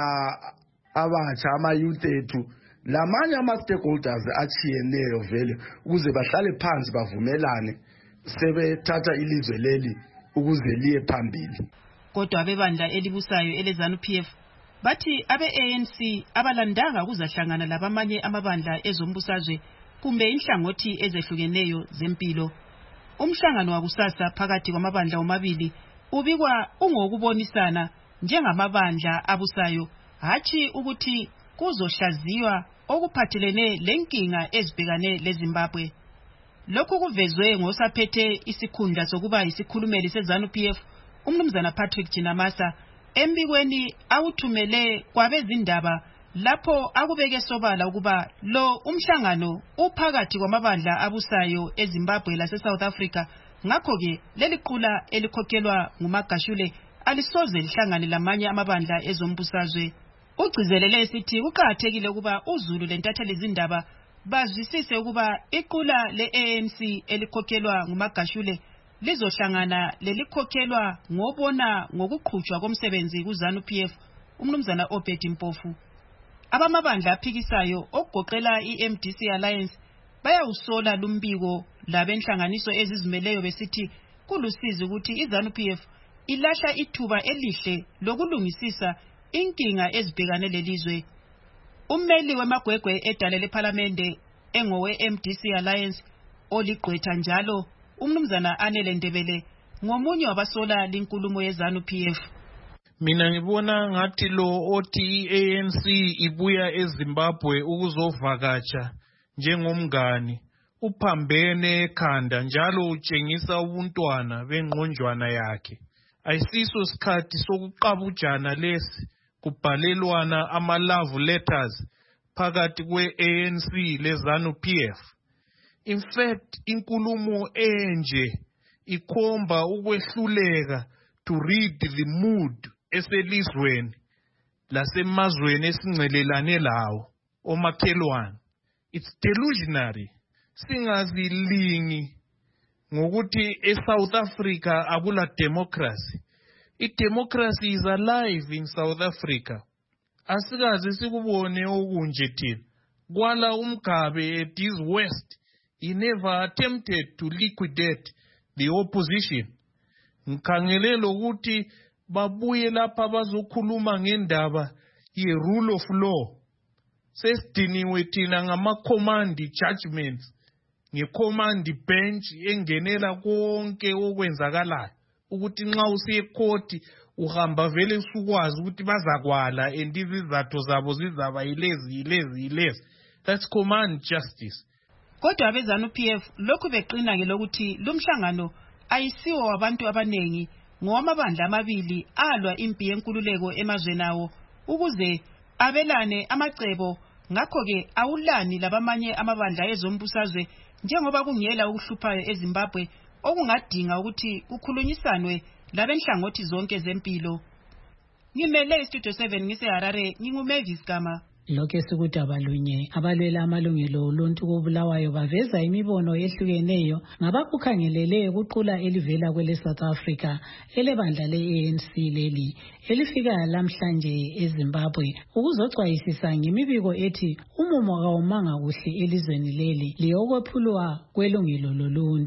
abatsha ama-youth ethu lamanye ama-stakeholders achiyeneyo vele ukuze bahlale phansi bavumelane sebethatha ilizwe leli ukuze liye phambili. Kodwa abebandla elibusayo eleZANU-PF bathi abe-ANC abalandanga kuzahlangana labamanye amabandla ezombusazwe kumbe inhlangothi ezehlukeneyo zempilo. Umhlangano wakusasa phakathi kwamabandla omabili ubikwa ungokubonisana njengamabandla abusayo hathi ukuthi kuzohlaziywa okuphathelene lenkinga ezibhekane leZimbabwe. Lokhu kuvezwe ngosaphethe isikhundla sokuba yisikhulumeli seZANU-PF umnumzana Patrick Chinamasa embikweni awuthumele kwabezindaba lapho akubeke sobala ukuba lo umhlangano uphakathi kwamabandla abusayo eZimbabwe laseSouth Africa ngakho ke leliqula elikhokhelwa nguMagashule alisoze lihlangane lamanye amabandla ezombusazwe. Ugcizelele esithi kuqhakathekile ukuba uZulu lentatheli izindaba bazwisise ukuba iqula le-ANC elikhokhelwa nguMagashule lizohlangana lelikhokhelwa ngobona ngokuqhutshwa komsebenzi kuZANU-PF umnumzana Obed Mpofu. Abamabandla aphikisayo okugoqela iMDC Alliance bayawusola lumbiko labenhlanganiso ezizimeleyo besithi kulusizi ukuthi iZANU-PF ilahla ithuba elihle lokulungisisa inkinga ezibhekane lelizwe. Ummeli wemagwegwe edale leParliamente engowe MDC Alliance oligqwetha njalo umnumzana Anele Ndebele ngomunye wabasola linkulumo yeZANU-PF. Mina ngibona ngathi lo othi ANC ibuya eZimbabwe ukuzovakatsha njengomngani uphambene ekhanda njalo utshengisa ubuntwana bengqonjwana yakhe. Ayisiso isikhathi sokuqabujana lesi kubhalelwana ama-love letters phakathi kwe-ANC leZANU-PF. In fact, inkulumo enje ikhomba ukwehluleka to read the mood eselizweni lasemazweni esingcelelane lawo omakhelwane. It's delusionary. Singazilingi ngokuthi eSouth Africa akula democracy. I-democracy is alive in South Africa. Asikaze sikubone okunje thina. Kwala uMgabe at his worst, he never attempted to liquidate the opposition. Ngikhangelele ukuthi babuye lapha bazokhuluma ngendaba ye-rule of law. Sesidiniwe thina ngama-command judgments, nge-command bench engenela konke okwenzakalayo. Ukuthi nxa usekhoti uhamba vele usukwazi ukuthi bazakwala and izizathu zabo zizaba yilezi. That's command justice. Kodwa abeZANU-PF lokhu beqina ngelokuthi lumhlangano ayisiwo wabantu abanengi ngowamabandla amabili alwa impi yenkululeko emazweni awo ukuze abelane amacebo ngakho-ke awulani labamanye amabandla ezombusazwe njengoba kungela ukuhluphayo eZimbabwe okungadinga ukuthi kukhulunyiswanwe labenhlangothi zonke zempilo. Ngimele iStudio 7 ngiseHarare nginguMavis Gama. Lokho esikuthi abalunye abalwela amalungelo oluntu kobulawayo baveza imibono ehlukeneyo ngabakukhangelele kuqula elivela kwele South Africa elebandla le-ANC leli elifika lamhlanje eZimbabwe ukuzocwayisisa ngemibiko ethi umumo kawumanga kuhle elizweni leli liyokwephulwa kwelungelo loluntu.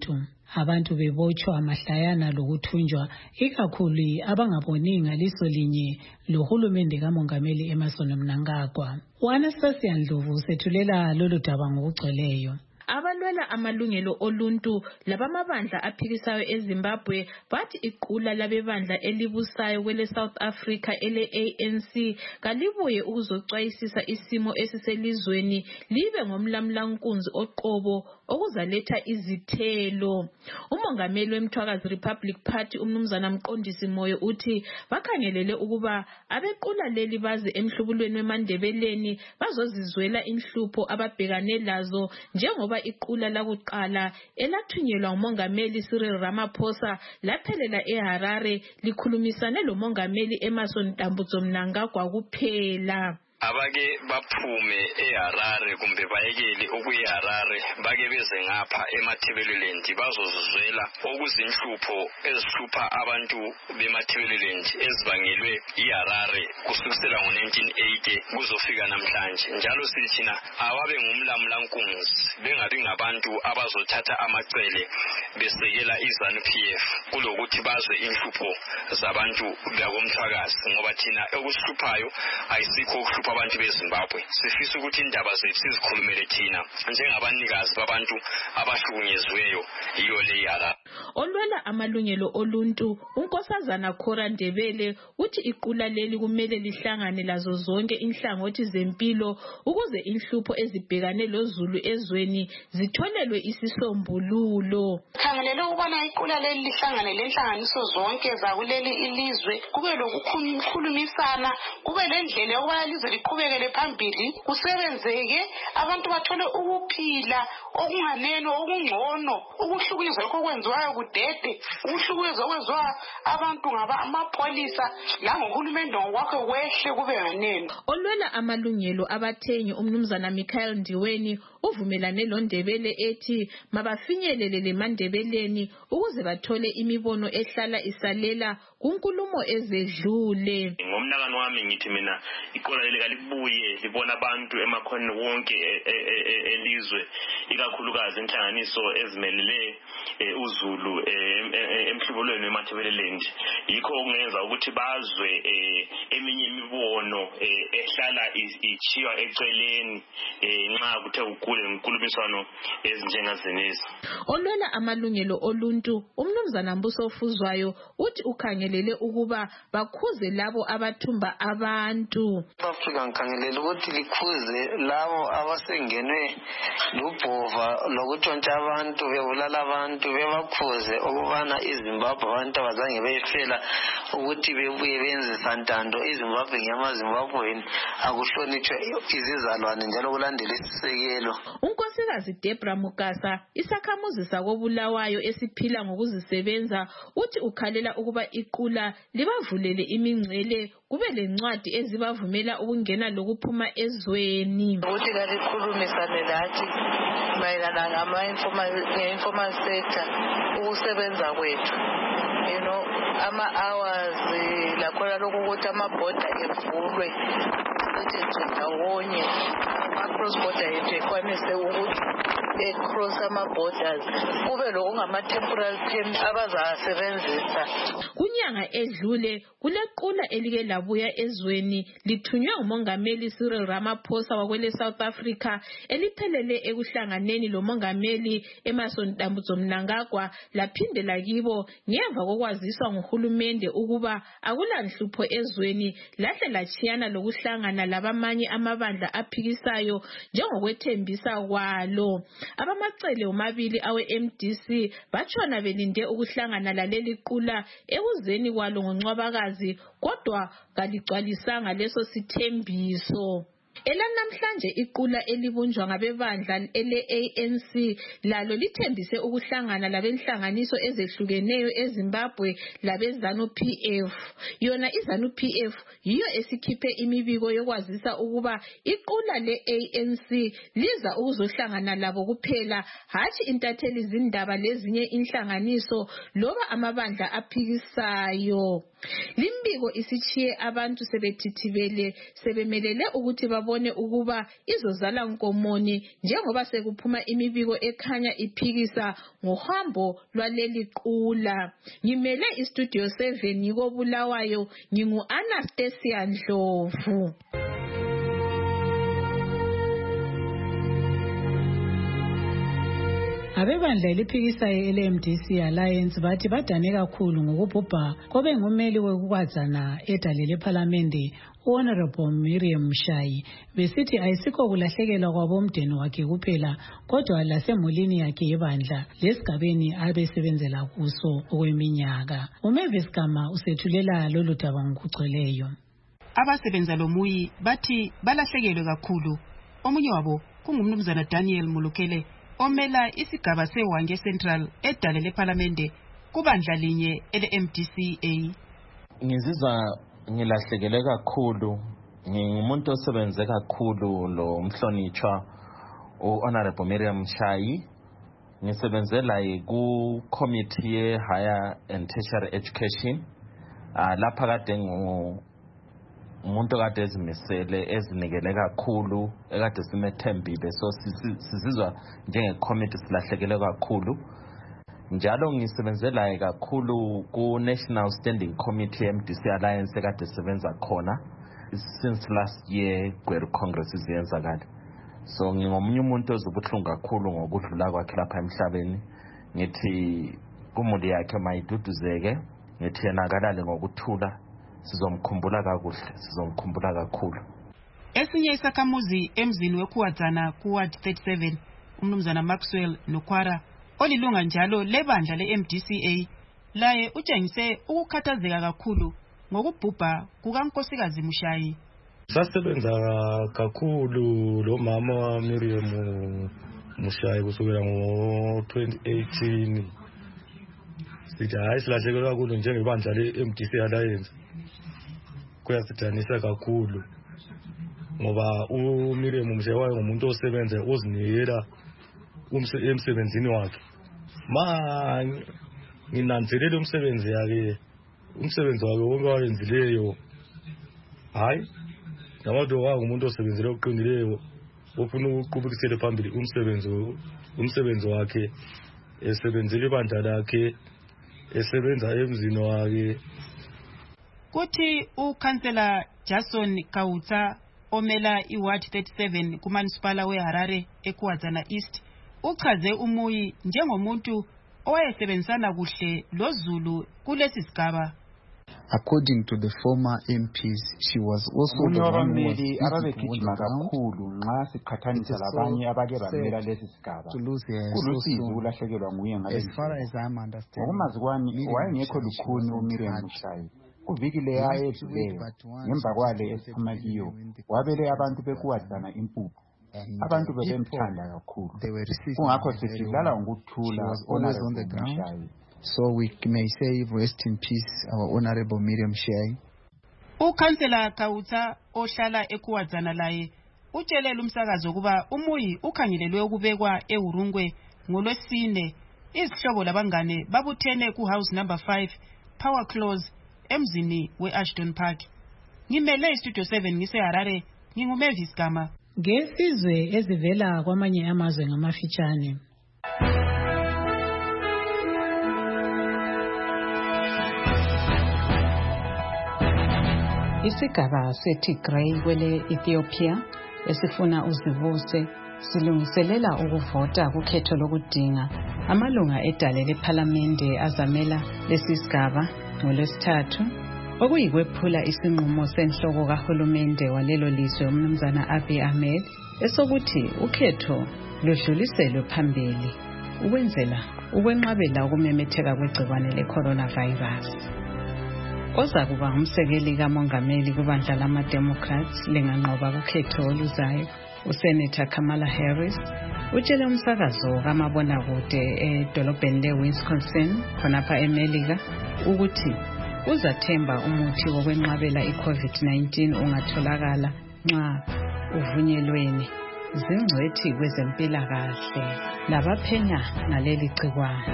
abantu bebotshwa mahlayana lokuthunjwa ikakhulu abangaboni ngaliso linye lohulumende kamongameli Emmerson Mnangagwa. U-Anastasia Ndlovu sethulela lolu daba ngokugcweleyo. Abalwela amalungelo oluntu labamabandla aphikisayo eZimbabwe bathi iqula labebandla elibusayo kwele South Africa ele-ANC kalibuye ukuzocwayisisa isimo esiselizweni libe ngomlamlankunzi oqobo okuzaletha izithelo. Umongameli wemthwakazi Republic Party umnumzana Mqondisi Moyo uthi bakhangelele ukuba abequla leli baze emhlubulweni wemandebeleni bazozizwela inhlupho ababhekane lazo njengoba iqula lakuqala elathunyelwa umongameli Cyril Ramaphosa laphelela eHarare likhulumisane lomongameli Emmerson Mnangagwa kuphela. Abake baphume eHarare kumbe bayekele ukuyiHarare bake beze ngapha eMatabeleland bazozizwela okuzinhlupho ezihlupha abantu beMatabeleland ezibangelwe iHarare kusukela ngo1980 kuzofika namhlanje. Njalo sithina awabe ngumlamlankunzi bengabi ngabantu abazothatha amacele besekela iZANU-PF kulokuthi bazwe inhlupho zabantu bakomthwakazi ngoba thina okusihluphayo ayisikho abantu beZimbabwe. Sifisa ukuthi indaba zethu sizikhulumele thina njengabanikazi babantu abahlukunyeziweyo iyo le yala. Olwela amalungelo oluntu unkosazana Khora Ndebele uthi iqula leli kumele lihlangane lazo zonke inhlangothi zempilo ukuze inhlupho ezibhekane lozulu ezweni zitholelwe isisombululo. Khangelele ukubana iqula leli lihlangane lenhlanganiso zonke zakuleli ilizwe kube lokukhulumisana kube lendlela yokuba ilizwe liqhubekele phambili kusebenzeke abantu bathole ukuphila okunganeno okungcono ukuhlukunyezwa lokho kwenziwayo kudede ukuhlukunyezwa okwenziwa abantu ngamapolisa langohulumende ngokwakhe kwehle kube nganeno. Olwela amalungelo abathengi umnumzana Michael Ndiweni uvumelane loNdebele ethi mabafinyelele leMandebeleni ukuze bathole imibono ehlala isalela kunkulumo ezedlule. Ngomnakano wami ngithi mina iqola leli kalibuye libona abantu emakhoneni wonke elizwe ikakhulukazi inhlanganiso ezimelele uZulu emhlubulweni weMatabeleland. Yikho okungenza ukuthi bazwe eminye imibono ehlala ichiwa eceleni nxa kuthe ukule inkulumiswano ezinjengazenezi. Olwela amalungelo oluntu umnumzana Mbuso Ofuzwayo uthi ukhangelele ukuba bakhuze labo abathumba abantu. Africa ngikhangelele ukuthi likhuze labo abasengenwe lubhova lokutshontsha abantu bebulala abantu bebakhuze ukubana iZimbabwe abantu abazange beyifela ukuthi bebuye benze santando. iZimbabwe ngeyamaZimbabweni akuhlonitshwe izizalwane njalo kulandela isisekelo. Unkosikazi Debra Mukasa isakhamuzi sakobulawayo esiphila ngokuzisebenza uthi ukhalela ukuba iqula libavulele imingcele kube lencwadi ezibavumela ukungena lokuphuma ezweni. Ukuthi kalikhulumisane lathi mayelana ngama-informal sector ukusebenza kwethu. Ama-hours lakhona lokhu ukuthi amabhoda evulwe setshenziswe ndawonye ama-cross border yethu ekwanise ukuthi e-cross ama-borders kube lokungama-temporal terms abazasebenzisa. Kunyanga edlule kulequla elike labuya ezweni lithunywe umongameli Cyril Ramaphosa wakwele South Africa eliphelele ekuhlanganeni lomongameli Emmerson Mnangagwa laphindela kibo ngemva kokwaziswa nguhulumende ukuba akulanhlupho ezweni lahle lachiyana lokuhlangana labamanye amabandla aphikisayo njengokwethembisa kwalo. Abamacele omabili awe-MDC batshona belinde ukuhlangana laleli qula ekuzeni kwalo ngoNcwabakazi kodwa kaligcwalisanga leso sithembiso. Elanamhlanje iqula elibunjwa ngabebandla ele-ANC lalo lithembise ukuhlangana labenhlanganiso ezehlukeneyo eZimbabwe labeZANU-PF. Yona iZANU-PF yiyo esikhiphe imibiko yokwazisa ukuba iqula le-ANC liza ukuzohlangana labo kuphela hatshi intatheli zindaba lezinye inhlanganiso loba amabandla aphikisayo. Limbiko isichiye abantu sebethithibele sebemelele ukuthi babone ukuba izozala nkomoni njengoba sekuphuma imibiko ekhanya iphikisa ngohambo lwaleli qula. Ngimele istudio 7 ngiko Bulawayo, ngingu Anastasia Ndlovu. Abebandla eliphikisayo LMDC Alliance bathi badane kakhulu ngokubhubha kobe ngumeli wokukwazana edale lephalamende Honorable Miriam Mshayi. Besithi ayisikho kulahlekelwa kwabomdeni wakhe kuphela kodwa lasemulini yakhe yebandla lesigabeni abesebenzela kuso okweminyaka. Umavis Gama usethulela lolu daba ngokugcweleyo. Abasebenza lomuyi bathi balahlekelwe kakhulu. Omunye wabo kungumnumzana Daniel Mulukele omela isigaba seWange Central edale lephalamende kubandla linye ele-MDCA. Ngizizwa ngilahlekele kakhulu, ngingumuntu osebenze kakhulu lo mhlonitshwa uHonorable Miriam Mshayi. Ngisebenzela ku committee ye higher and tertiary education. Lapha kade umuntu kade ezimisele ezinikele kakhulu ekade simethembile, so sizizwa njenge-committee silahlekele kakhulu. Njalo ngisebenzela kakhulu ku National Standing Committee MDC Alliance ekade sebenza khona since last year Gweru Congress iziyenzakala. So ngingomunye umuntu ozobuhlungu kakhulu ngokudlula kwakhe lapha emhlabeni. Ngithi kumuli yakhe mayiduduzeke, ngithi yena akalale ngokuthula. Sizomkhumbula kakuhle, sizomkhumbula kakhulu. Esinye isakhamuzi emzini wekuwadzana kuward 37 umnumzana Maxwell Nokwara olilunga njalo lebandla le-MDCA laye utshengise ukukhathazeka kakhulu ngokubhubha kukankosikazi Mshayi. Sasebenza kakhulu lo mama Miriam Mshayi kusukela ngo-2018. Sithi hayi silahlekelwe kakhulu njengebandla le-MDC Alliance. Kuyasidanisa kakhulu ngoba uMiriam Mshayi wayengumuntu osebenza ozinikela emsebenzini wakhe. Nginanzelele umsebenzi wakhe wonke wayenzileyo. Hayi nabantu wangumuntu osebenzele oqinileyo ofuna ukuqhubekisela phambili umsebenzi wakhe, esebenzele ibandla lakhe, esebenza emzini wakhe. Kuthi ukansela Jason Kautsa omela iward 37 kumanisipala weHarare eKwazana East uchaze umuyi njengomuntu owayesebenzisana kuhle lozulu kulesi sigaba. According to the former MPs, she was also the one who was ababegijima kakhulu nxa siqhathanisa labanye abake bamela lesi sigaba. Kulusizi ukulahlekelwa nguye ngale. Ngokumazi kwami wayengekho lukhuni uMiriam Mshayi. Kuviki leya edluleyo ngemva kwale esiphuma kiyo wabele abantu bekuwadzana impuphu. Abantu bebemthanda kakhulu. Kungakho sithi lala ngokuthula Honorable Mshayi. So we may say rest in peace our Honorable Miriam Mshayi. Ukansela Kautsa ohlala ekuwadzana laye utshelela umsakazo kuba umuyi ukhangelelwe ukubekwa eHurungwe ngoLwesine. Izihlobo labangane babuthene ku house number 5 Power Close emzini we-Ashton Park. Ngimele istudio 7 ngiseHarare, nginguMavis Gama. Ngesizwe ezivela kwamanye amazwe ngamafitshane. Isigaba seTigray kwele Ethiopia esifuna uzibuse silungiselela ukuvota kukhetho lokudinga amalunga edale lephalamende azamela lesisigaba ngoLwesithathu, okuyikwephula isinqumo senhloko kahulumende walelo lizwe umnumzana Abiy Ahmed esokuthi ukhetho ludluliselwe phambili ukwenzela ukwenqabela ukumemetheka kwegciwane le-coronavirus. Ozakuba ngumsekeli kamongameli kubandla lama-Democrats linganqoba kukhetho oluzayo, uSenator Kamala Harris utshele umsakazo kamabonakude edolobheni le-Wisconsin khonapha eMelika ukuthi uzathemba umuthi wokwenqabela i-COVID-19 ungatholakala nxa uvunyelweni zingcwethi kwezempilakahle labaphenya ngaleli gciwane.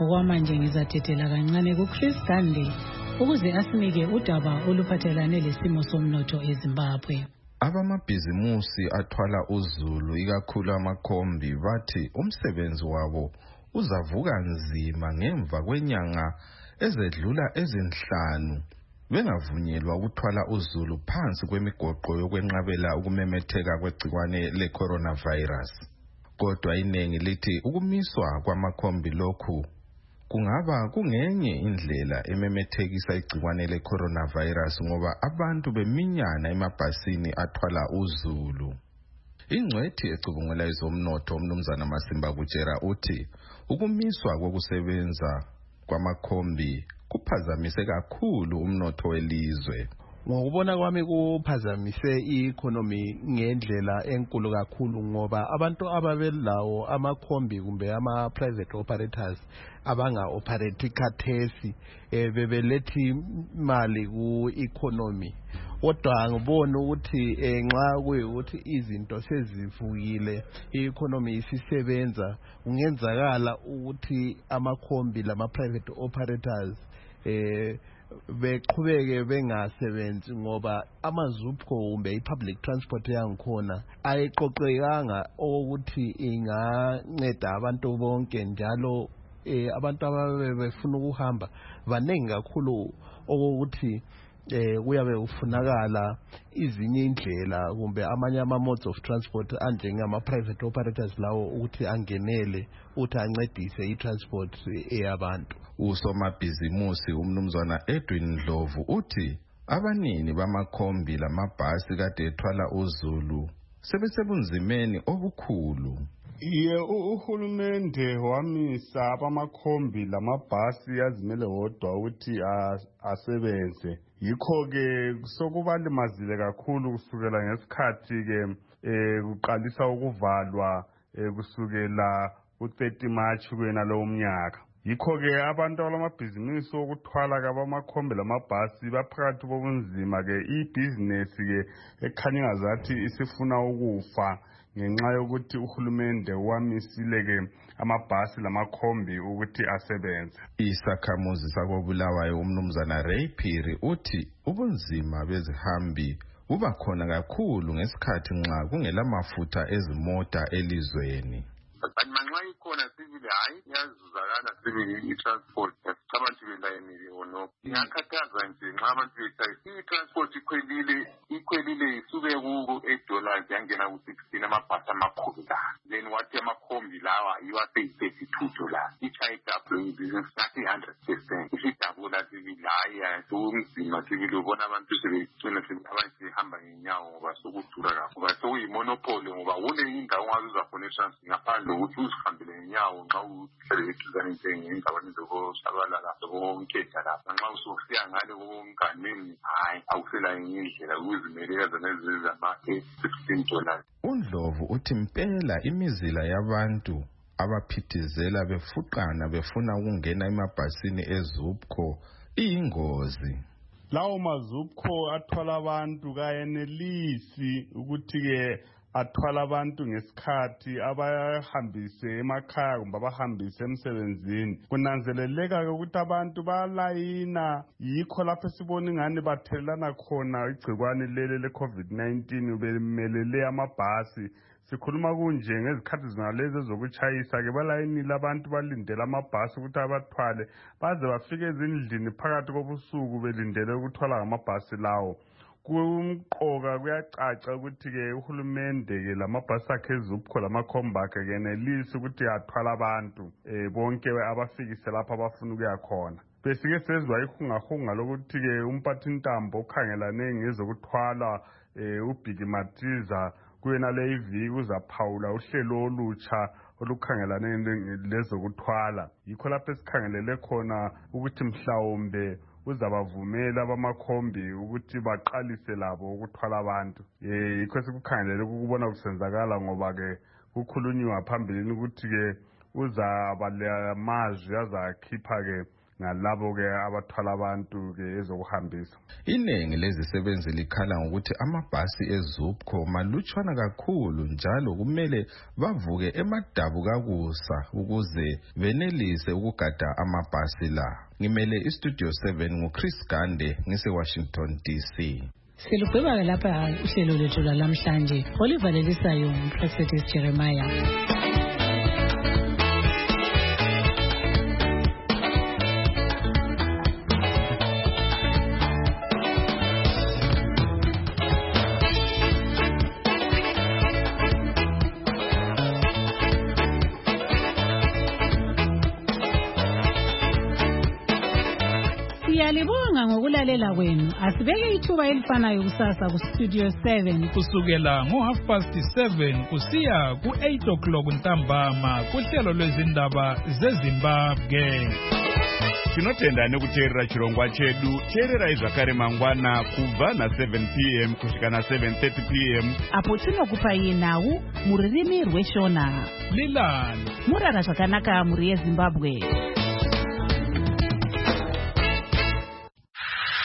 Okwamanje ngizathetela kancane kuChris Gande ukuze asinike udaba oluphathelane lesimo somnotho eZimbabwe. Abamabhizimusi athwala uzulu ikakhulu amakhombi bathi umsebenzi wabo uzavuka nzima ngemva kwenyanga ezedlula ezinhlanu bengavunyelwa ukuthwala uzulu phansi kwemigoqo yokwenqabela ukumemetheka kwegciwane le-coronavirus. Kodwa iningi lithi ukumiswa kwamakhombi lokhu kungaba kungenye indlela ememethekisa igciwane le-coronavirus ngoba abantu beminyana emabhasini athwala uzulu. Ingcwethi ecubungela ezomnotho umnumzana Masimba Kutshera uthi ukumiswa kokusebenza kwamakhombi kuphazamise kakhulu umnotho welizwe. Ngokubona kwami kuphazamise i-economy ngendlela enkulu kakhulu ngoba abantu ababelawo amakhombi kumbe ama-private operators abanga-operate khathesi bebelethi imali ku-economy. Kodwa ngibona ukuthi nxa kuyukuthi izinto sezivukile i-economy isisebenza kungenzakala ukuthi amakhombi lama-private operators beqhubeke bengasebenzi ngoba amazupho kumbe i-public transport yangikhona ayiqoqekanga ukuthi inganceda abantu bonke njalo abantu ababefuna ukuhamba baningi kakhulu okokuthi kuyabe kufunakala izinye indlela kumbe amanye ama-modes of transport anjengama-private operators lawo ukuthi angenele ukuthi ancedise i-transport eyabantu. Usomabhizimusi umnumzana Edwin Ndlovu uthi abanini bamakhombi lamabhasi kade ethwala uzulu sebesebunzimeni obukhulu. Uhulumende wamisa abamakhombi lamabhasi azimele wodwa ukuthi asebenze. Yikho-ke sokubalimazile kakhulu kusukela ngesikhathi-ke kuqalisa ukuvalwa kusukela u-30 March kwenalowo mnyaka. Yikho-ke abantu abalamabhizinisi okuthwala kabamakhombi lamabhasi baphakathi kobunzima-ke ibhizinesi-ke ekhanya ngazathi isifuna ukufa ngenxa yokuthi uhulumende wamisile-ke amabhasi lamakhombi ukuthi asebenze. Isakhamuzi sakobulawayo umnumzana Ray Phiri uthi ubunzima bezihambi buba khona kakhulu ngesikhathi nxa kungelamafutha ezimota elizweni. Manxa ikhona sibili hayi iyazuzakala sibili i-transport abantu belayinile ono iyakhathaza nje nxa abantu betshayisa i-transport ikhwelile isuke ku-$8 yangena ku-16 amabhasi amakhulu la then wathi amakhombi lawa yiwa $32 i-chargeable ibhizinisi nathi 100% isidabula sibili hayi sokunzima sibili ubona abantu sebecina abantu behamba ngenyawo ngoba sokudura kakhulu sokuyimonopoly ngoba kule indawo ongaze uzafuna i-transport ngaphandle ukuthi uzihambele ngenyawo nxa uhlele eduzane njengendaweni zokoshabalala zokonketha lapha nxa ususiya ngale kokunganeni hayi awusela enye indlela ukuzimelela zona ezizama-$16. uNdlovu uthi impela imizila yabantu abaphithizela befuqana befuna ukungena emabhasini ezupco iyingozi. Lawo mazupco athwala abantu kayenelisi ukuthi-ke athwala abantu ngesikhathi abahambise emakhaya kumbe abahambise emsebenzini. Kunanzeleleka ukuthi abantu balayina yikho lapho sibona ingane bathelelana khona igcikwane lele le-COVID-19 bemelele amabhasi. Sikhuluma kunje ngezikhathi zinalezi ezokuchayisa-ke balayinile abantu balindele amabhasi ukuthi abathwale baze bafike ezindlini phakathi kobusuku belindele ukuthwala ngamabhasi lawo. Kumqoka kuyacaca ukuthi-ke uhulumende-ke lamabhasi akhe ezupco lamakhombi akhe kenelisi ukuthi athwala abantu bonke abafikise lapho abafuna ukuya khona. Besike sezwa ihungahunga lokuthi-ke umphathintambo okhangelane ngezokuthwala uBhiki Matiza kuyena le iviki uzaphawula uhlelo olutsha olukhangelane lezokuthwala. Yikho lapho esikhangelele khona ukuthi mhlawumbe uzabavumela abamakhombi ukuthi baqalise labo ukuthwala abantu. Yikho sikukhangelele ukubona kusenzakala ngoba-ke kukhulunywa phambilini ukuthi-ke uzaba lamazwi azakhipha-ke ngalabo-ke abathwala abantu-ke ezokuhambisa. Iningi lezisebenzi likhala ngokuthi amabhasi eZUPCO malutshwana kakhulu njalo kumele bavuke emadabu kakusa ukuze benelise ukugada amabhasi la. Ngimele iStudio 7 nguChris Gande ngise-Washington DC. Silugqiba lapha uhlelo lwethu lwalamhlanje olivalelisayo uProfethi Jeremiah. Siyalibonga ngokulalela kwenu. Asibeke ithuba elifanayo kusasa kuStudio 7 kusukela ngo7:30 kusiya ku8 ntambama kuhlelo lwezindaba zeZimbabwe. Tinotenda nekuteerera chirongwa chedu. Teererai zvakare mangwana kubva na7 p.m. kusvika na7:30 p.m. apo tinokupai nhau mururimi rweshona. Lilani murara zvakanaka muri yeZimbabwe.